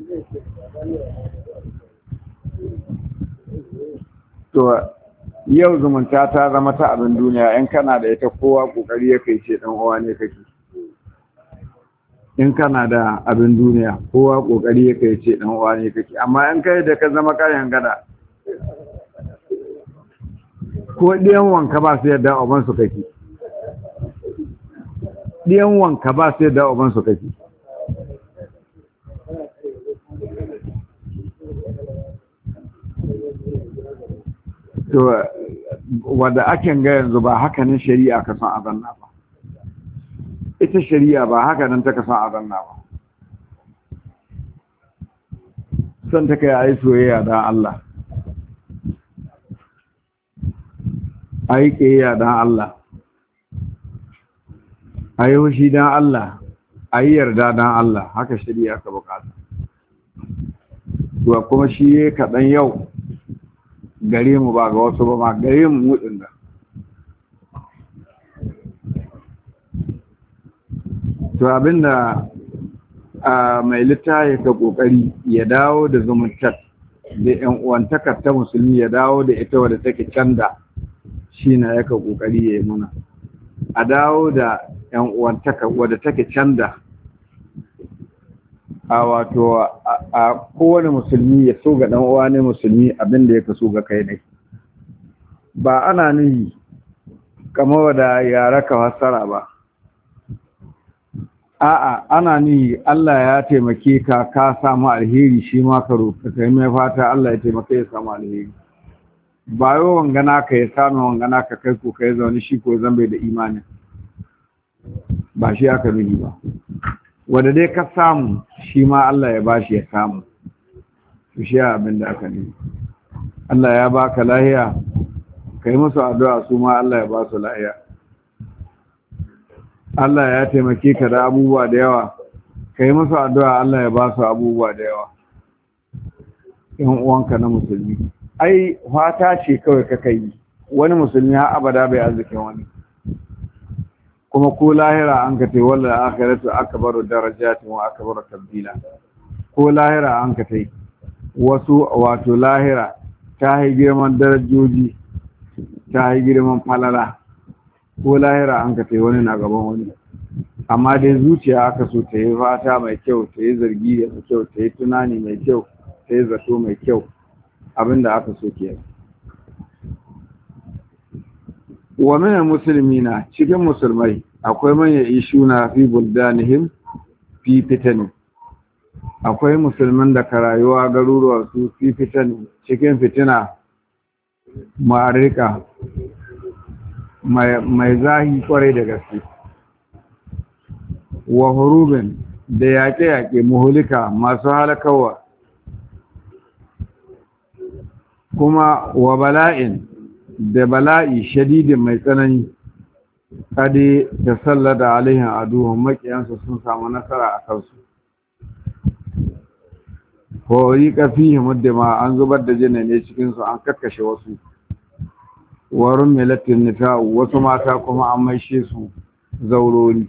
to yau zumunta ta zama ta abin duniya in kana da ita kowa kokari ya kai ce dan uwa ne kake in kana da abin duniya kowa kokari ya kai ce dan uwa ne kake amma in kai da ka zama kayan gada ko ɗiyan wanka ba su yadda uban su kake ɗiyan wanka ba su yadda uban su kake to wanda ake ga yanzu ba haka nan shari'a ka san azanna ba ita shari'a ba haka nan ta ka san azanna ba san ta kai ayi soyayya da Allah ayi kiyaya da Allah ayi hushi dan Allah ayi yarda dan Allah haka shari'a ka bukata to kuma shi kaɗan yau gare mu ba ga wasu ba ma gare mu mutun da to abinda a mai littafi ka kokari ya dawo da zumuntar da ƴan uwantakar ta musulmi ya dawo da ita wadda take canda shine yake kokari yayi muna a dawo da ƴan uwantakar wadda take canda a wato a kowane musulmi ya so ga dan uwa ne musulmi abinda yake so ga kai ne ba ana nihi kamar da yara ka fassara ba a'a ana nihi Allah ya taimake ka ka samu alheri shi ma ka roƙa kai mai fata Allah ya taimake ya samu alheri ba yo wangana ka ya samu wangana ka kai ko kai zaune shi ko zambe da imani ba shi aka nihi ba wanda dai ka samu shi ma Allah ya bashi ya samu to shi abin da aka ne Allah ya baka lahiya kai musu addu'a su ma Allah ya ba su lahiya Allah ya taimake ka da abubuwa da yawa kai musu addu'a Allah ya ba su abubuwa da yawa yan uwanka na musulmi ai fata ce kawai ka kai wani musulmi har abada bai arzikin wani kuma ko lahira an ka tai walla akhiratu akbaru darajatin wa akbaru tabdila ko lahira an ka tai wasu wato lahira ta yi girman darajoji ta yi girman falala ko lahira an ka tai wani na gaban wani amma dai zuciya aka so ta yi fata mai kyau ta yi zargi da mai kyau ta yi tunani mai kyau ta yi zato mai kyau abinda aka so ke wa min muslimina cikin musulmai akwai man ya ishuna fi buldanihim fi fitani akwai musulman da ka rayuwa garuruwa su fi fitani cikin fitina ma'arika mai mai zahi kwarai da gaske wa hurubin da yaƙe-yaƙe muhulika masu halakawa kuma wa bala'in da bala'i shadidin mai tsanani kadi da sallada alaihin aduhun makiyansu sun samu nasara a kansu kori kafi muddima an zubar da jini ne cikinsu an kakkashe wasu warun milatin nifa'u wasu mata kuma an maishe su zaurori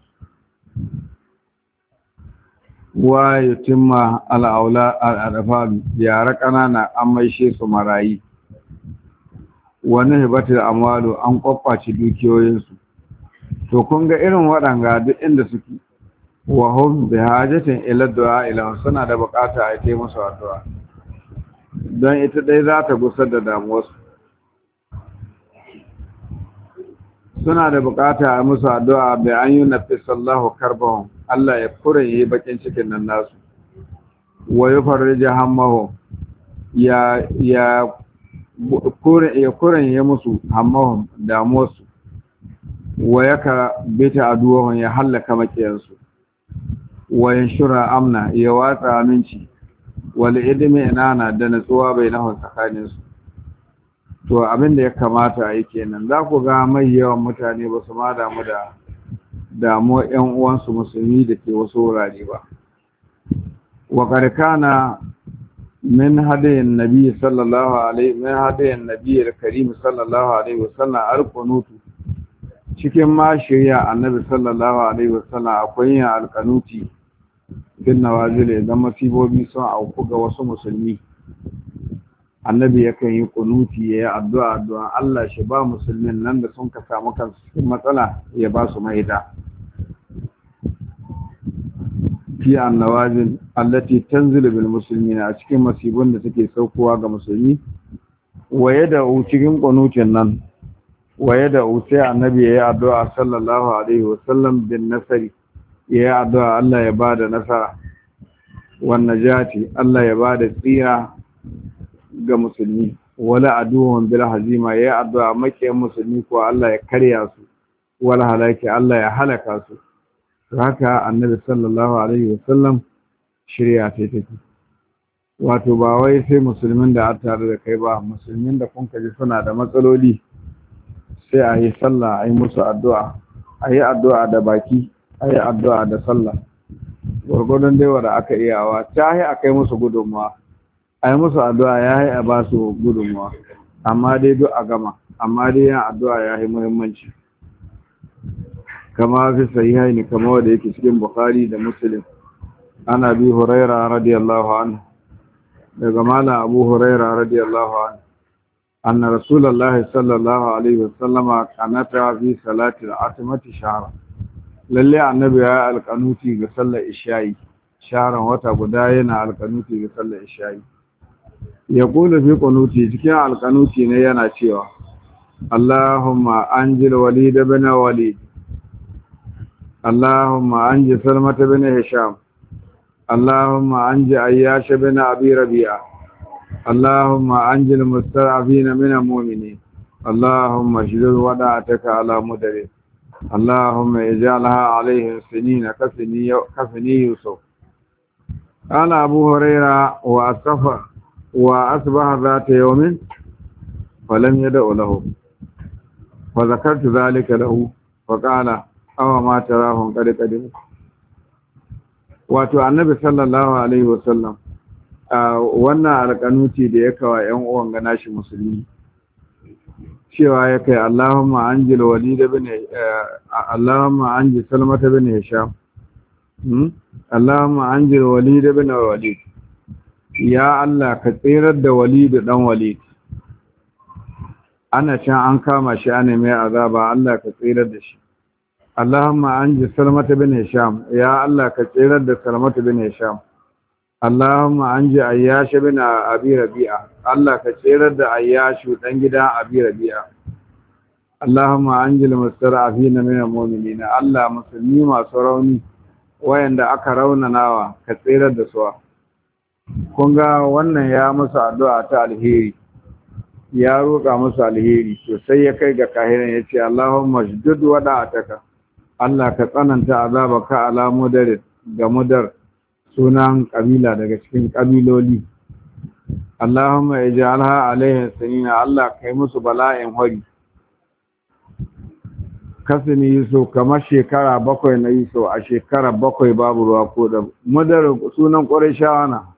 wa yutimma al'aula al'adafal yara ƙanana an maishe su marayi wani hibatul amwalu an kwakwace dukiyoyinsu to kun ga irin waɗanga duk inda suke wa hum bi hajatin ila du'a ila suna da bukata a yi musu addu'a don ita dai za ta gusar da damuwarsu suna da bukata a musu addu'a bai an yi nafisallahu karbahum Allah ya yi bakin cikin nan nasu wa yufarrija hammahum ya ya ya kuren ya musu hammahum damuwarsu wa yaka bita aduwahum ya hallaka makiyansu wa yanshura amna ya watsa aminci wal idmi inana da natsuwa bainahum tsakaninsu. To abin da ya kamata a yi kenan, za ku ga mai yawan mutane ba su ma damu da damuwa ‘yan uwansu musulmi da ke wasu wurare ba. Wa karkana min hadayin nabi sallallahu alaihi min hadayin nabi al-karim sallallahu alaihi wasallam al-qunutu, cikin ma shirya annabi sallallahu alaihi wasallam akwai yin alkanuti bin nawazil idan masibobi sun auku ga wasu musulmi. Annabi yakan yi kunuti ya yi addu'a addu'a Allah shi ba musulmin nan da sun ka samu kansu cikin matsala ya ba su mahita. Fi annawazin allati tanzilu bil muslimina, a cikin masibun da take saukowa ga musulmi. Waye da cikin kunutin nan waye da sai annabi ya yi addu'a sallallahu alaihi wasallam bin nasari, ya yi addu'a Allah ya ba da nasara, wan najati Allah ya ba da tsira ga musulmi, wala aduhum bil hazima, ya addu'a makiyan musulmi ko Allah ya karya su, wala halaki Allah ya halaka su. Haka annabi sallallahu alaihi wasallam shirya ta take. Wato ba wai sai musulmin da aka tare da kai ba, musulmin da kun kaji suna da matsaloli sai a yi sallah, a yi musu addu'a, a yi addu'a da baki, a yi addu'a da sallah gwargwadon dai wanda aka iyawa, ta yi a kai musu gudunmawa, a yi musu addu'a ya yi a ba su gudunmuwa, amma dai duk a gama, amma dai yin addu'a ya yi muhimmanci. Kama fi sahihai ne, kama wanda yake cikin Bukhari da Muslim. Ana bi Huraira radiyallahu anhu, daga mala Abu Huraira radiyallahu anhu, anna Rasulullahi sallallahu alaihi wasallama kanata fi salati al-atmati shahra. Lalle annabi ya yi alƙanuti ga sallar isha'i, sharan wata guda yana alƙanuti ga sallar isha'i. Ya kula fi kunuti, cikin alkanuti ne yana cewa Allahumma anjil walid ibn walid, Allahumma anji salmata ibn hisham, Allahumma anji ayyash ibn abi rabi'a, Allahumma anjil mustad'afina min al-mu'minin, Allahumma shdid wada'ataka ala mudari, Allahumma ij'alha alaihim sinina kasni kasni yusuf. Ana Abu Hurairah wa asafa wa asbaha zata yawmin falam yad'u lahu, fa zakartu dhalika lahu fa qala aw ma tarahum qad qadim. Wato annabi sallallahu alaihi wasallam wannan alƙanuti da ya kawo ƴan uwan ga nashi musulmi cewa ya kai Allahumma anjil walid ibn Allahumma anjil salmata ibn hisham, Allahumma anjil walid ibn walid, ya Allah ka tsirar da Walid dan Walid, ana can an kama shi ana mai azaba, Allah ka tsirar da shi. Allahumma anji Salmata bin Hisham, ya Allah ka tsirar da Salmata bin Hisham. Allahumma anji Ayyash bin Abi Rabi'a, Allah ka tsirar da Ayyash dan gidan Abi Rabi'a. Allahumma anjil mustada'afina min al-mu'minin, Allah musulmi masu rauni wayanda aka raunanawa ka tsirar da su. Kun ga wannan ya musu addu'a ta alheri, ya roƙa musu alheri, to sai ya kai ga kahiran ya ce Allahumma shdud wada'ataka, Allah ka tsananta azabaka ala mudar, ga mudar sunan kabila daga cikin kabiloli. Allahumma ij'alha alaihim sanina, Allah kai musu bala'in hari. Kasani Yusuf kamar shekara bakwai na Yusuf, a shekara bakwai babu ruwa ko da mudar sunan Qurayshawa na.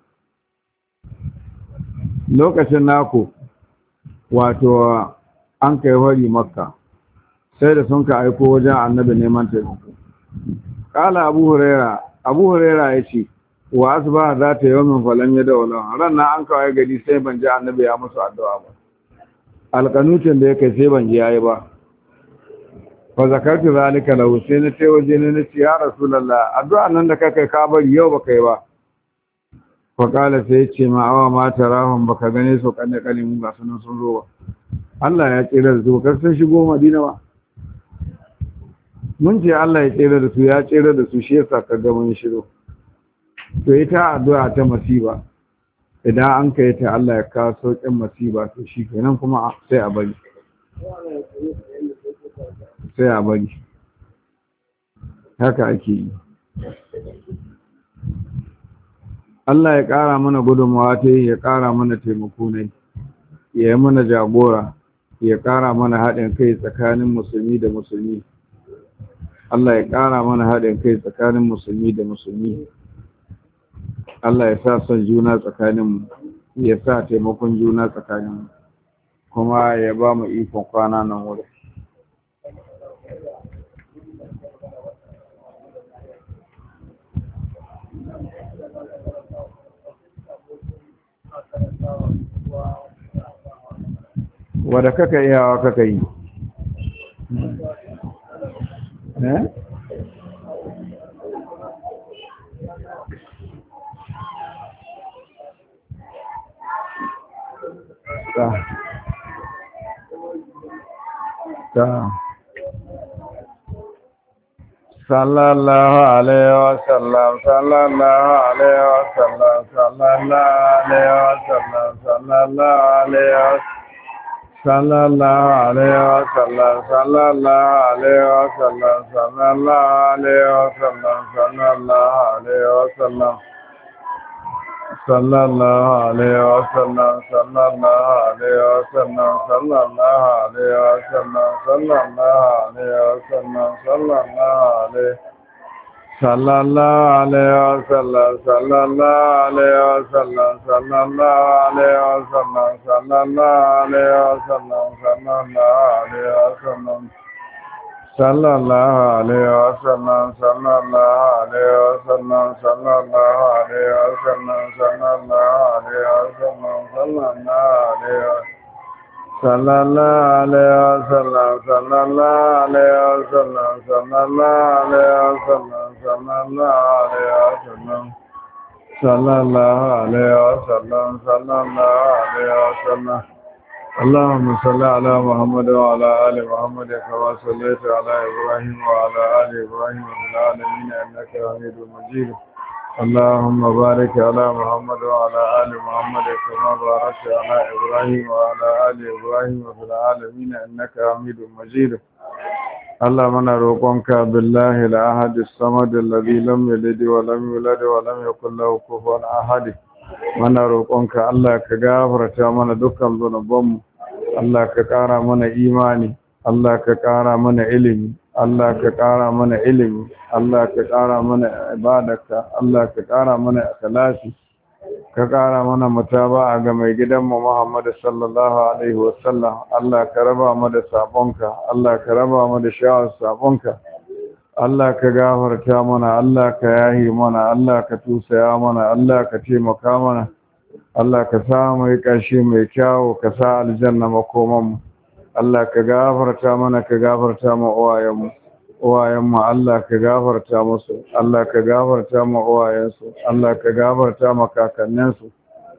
Lokacin naku wato an kai hari Makka, sai da sun ka aiko wajen annabi neman taimako. Kala Abu Huraira, Abu Huraira ya ce wa asba za ta yawmin falan ya daula, ran na an kawai gari sai ban ji annabi ya musu addu'a ba, alƙanutin da yake sai ban ji yayi ba. Fa zakartu zalika lahu, sai na ce waje ne na ce ya rasulullah, addu'a nan da kai ka bari yau baka yi ba. Faƙala sai ce ma awa ma tarahum, baka gane su kanne kalimu ga sunan sun zo ba. Allah ya tsira da su, kar sun shigo Madina ba. Mun ce Allah ya tsira da su, ya tsira da su, shi yasa ka ga mun shiru. To ita addu'a ta masiba idan an kai ta Allah ya kawo sauƙin masiba to shi kenan kuma sai a bari sai a bari haka ake yi. Allah ya ƙara mana gudunmawa ta ya ƙara mana taimako ne, ya yi mana jagora, ya ƙara mana haɗin kai tsakanin musulmi da musulmi. Allah ya ƙara mana haɗin kai tsakanin musulmi da musulmi. Allah ya sa son juna tsakaninmu, ya sa taimakon juna tsakaninmu, kuma ya ba mu ikon kwana nan wuri. Wadda kaka iyawa kaka yi eh ta ta sallallahu alaihi wasallam sallallahu alaihi wasallam sallallahu alaihi wasallam sallallahu alaihi wasallam sallallahu alaihi wasallam sallallahu alaihi wasallam sallallahu alaihi wasallam sallallahu alaihi wasallam sallallahu alaihi wasallam sallallahu alaihi wasallam sallallahu alaihi wasallam sallallahu alaihi wasallam sallallahu alaihi sallallahu alaihi wasallam sallallahu alaihi wasallam sallallahu alaihi wasallam sallallahu alaihi wasallam sallallahu alaihi wasallam sallallahu alaihi wasallam sallallahu alaihi wasallam sallallahu alaihi wasallam sallallahu alaihi wasallam sallallahu alaihi sallallahu alaihi wasallam sallallahu alaihi wasallam sallallahu alaihi wasallam sallallahu alaihi wasallam sallallahu alaihi wasallam sallallahu alaihi wasallam اللهم صل على محمد وعلى ال محمد كما صليت على ابراهيم وعلى ال ابراهيم في العالمين انك حميد مجيد اللهم بارك على محمد وعلى ال محمد كما باركت على ابراهيم وعلى ال ابراهيم في العالمين انك حميد مجيد اللهم نروقك بالله الاحد الصمد الذي لم يلد ولم يولد ولم يكن له كفوا احد muna roƙonka Allah ka gafarta mana dukkan zunubanmu, Allah ka ƙara mana imani, Allah ka ƙara mana ilimi, Allah ka ƙara mana ilimi, Allah ka ƙara mana ibadarka, Allah ka ƙara mana ikhlasi, ka ƙara mana mutaba'a ga mai gidanmu Muhammad sallallahu alaihi wasallam. Allah ka raba mu da sabonka, Allah ka raba mu da sha'awar sabonka. Allah ka gafarta mana, Allah ka yahi mana, Allah ka tusaya mana, Allah ka taimaka mana, Allah ka sa mai ƙarshe mai kyawu, ka sa aljanna makomanmu. Allah ka gafarta mana, ka gafarta ma uwayenmu, uwayenmu Allah ka gafarta musu, Allah ka gafarta ma uwayensu, Allah ka gafarta ma kakanninsu,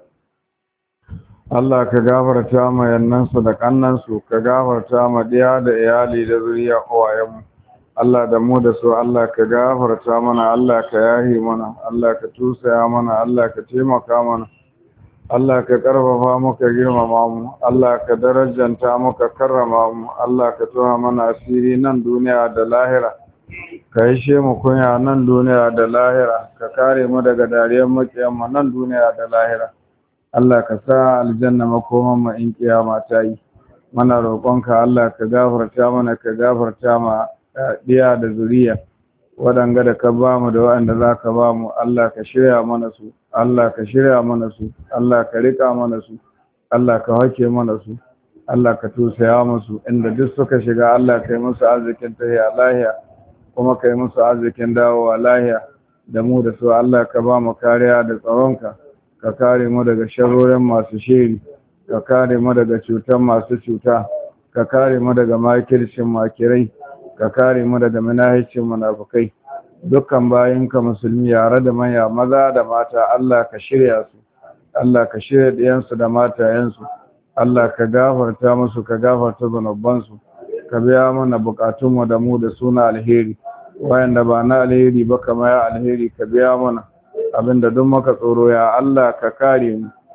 Allah ka gafarta ma yannansu da kannansu, ka gafarta ma diya da iyali da zuriya uwayenmu. Allah da mu da su Allah ka gafarta mana, Allah ka yahi mana, Allah ka tusaya mana, Allah ka taimaka mana, Allah ka karfafa mu ka girmama mu, Allah ka darajanta mu ka karrama mu, Allah ka tuna mana asiri nan duniya da lahira, ka yishe mu kunya nan duniya da lahira, ka kare mu daga dariyar makiyan mu nan duniya da lahira. Allah ka sa aljanna makoman mu in kiyama ta yi. Muna roƙonka Allah ka gafarta mana, ka gafarta ma diya da zuriya waɗanga da ka ba mu da waɗanda za ka ba mu. Allah ka shirya mana su, Allah ka shirya mana su, Allah ka riƙa mana su, Allah ka hake mana su, Allah ka tusaya musu inda duk suka shiga. Allah ka yi musu arzikin tahiya lahiya, kuma ka yi musu arzikin dawowa lahiya. Da mu da su Allah ka ba mu kariya da tsaronka, ka kare mu daga sharorin masu shiri, ka kare mu daga cutar masu cuta, ka kare mu daga makircin makirai, ka kare mu daga manahicin munafukai. Dukkan bayinka musulmi yare da manya, maza da mata, Allah ka shirya su, Allah ka shirya diyansu da matayensu, Allah ka gafarta musu, ka gafarta zunubansu, ka biya mana bukatunmu da mu da suna alheri, wayanda ba na alheri ba kama ya alheri ka biya mana. Abinda duk muka tsoro ya Allah ka kare mu,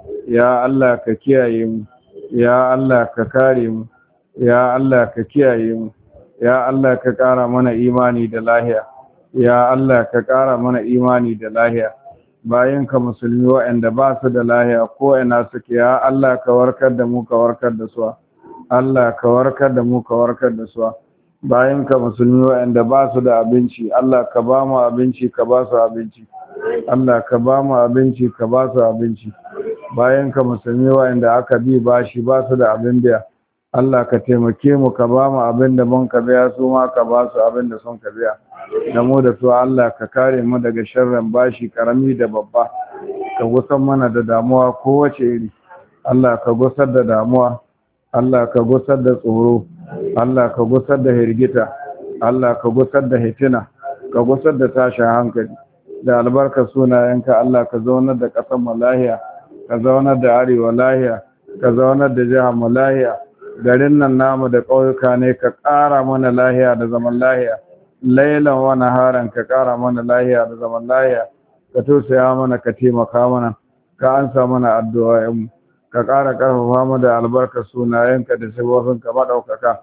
ya Allah ka kiyaye mu ya Allah ka kare mu ya Allah ka kiyaye mu ya Allah ka ƙara mana imani da lahiya ya Allah ka ƙara mana imani da lahiya bayan ka musulmi waɗanda ba su da lahiya ko ina suke ya Allah ka warkar da mu ka warkar da su Allah ka warkar da mu ka warkar da su bayan ka musulmi waɗanda ba su da abinci Allah ka ba mu abinci ka ba su abinci Allah ka ba mu abinci ka ba su abinci bayan ka musulmi waɗanda aka bi bashi ba su da abin biya Allah ka taimake mu ka ba mu abin da mun ka biya su ma ka ba su abin da sun ka biya da mu da su Allah ka kare mu daga sharrin bashi karami da babba ka gusar mana da damuwa kowace iri Allah ka gusar da damuwa Allah ka gusar da tsoro Allah ka gusar da hirgita Allah ka gusar da hitina ka gusar da tashin hankali da albarka sunayenka Allah ka zaunar da ƙasar mu lahiya ka zaunar da arewa lahiya ka zaunar da jihar mu lahiya garin nan namu da ƙauyuka ne ka ƙara mana lahiya da zaman lahiya lailan wa naharan ka ƙara mana lahiya da zaman lahiya ka tausaya mana ka taimaka mana ka ansa mana addu'o'in ka ƙara ƙarfafa mu da albarka sunayenka da sifofinka madaukaka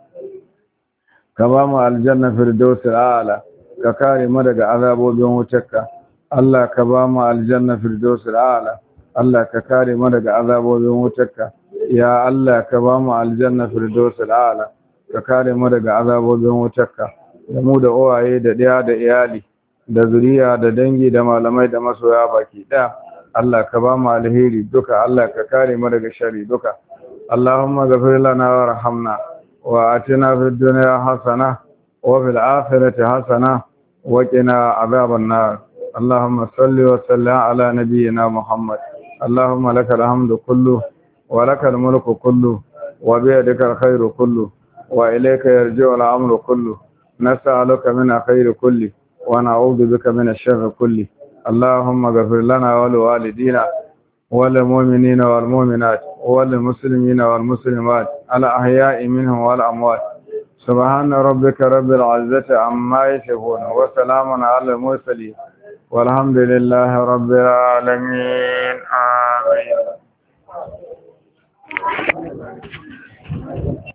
ka ba mu aljanna firdausil a'la ka kare mu daga azabobin wutarka Allah ka ba mu aljanna firdausil a'la Allah ka kare mu daga azabobin wutarka ya Allah ka ba mu aljanna firdausil a'la ka kare mu daga azabobin wutarka da mu da uwaye da ɗaya da iyali da zuriya da dangi da malamai da masoya baki ɗaya Allah ka ba mu alheri duka Allah ka kare mu daga sharri duka Allahumma ghfir lana warhamna wa atina fid dunya hasana wa fil akhirati hasana wa qina adhaban nar Allahumma salli wa sallim ala nabiyyina Muhammad Allahumma lakal hamdu kullu wa lakal mulku kullu wa bi yadika alkhairu kullu wa ilayka yarji'u al-amru kullu nas'aluka min khayri kulli wa na'udhu bika min ash-sharri kulli اللهم اغفر لنا ولوالدينا وللمؤمنين والمؤمنات وللمسلمين والمسلمات الأحياء منهم والأموات سبحان ربك رب العزة عما يصفون وسلام على المرسلين والحمد لله رب العالمين آمين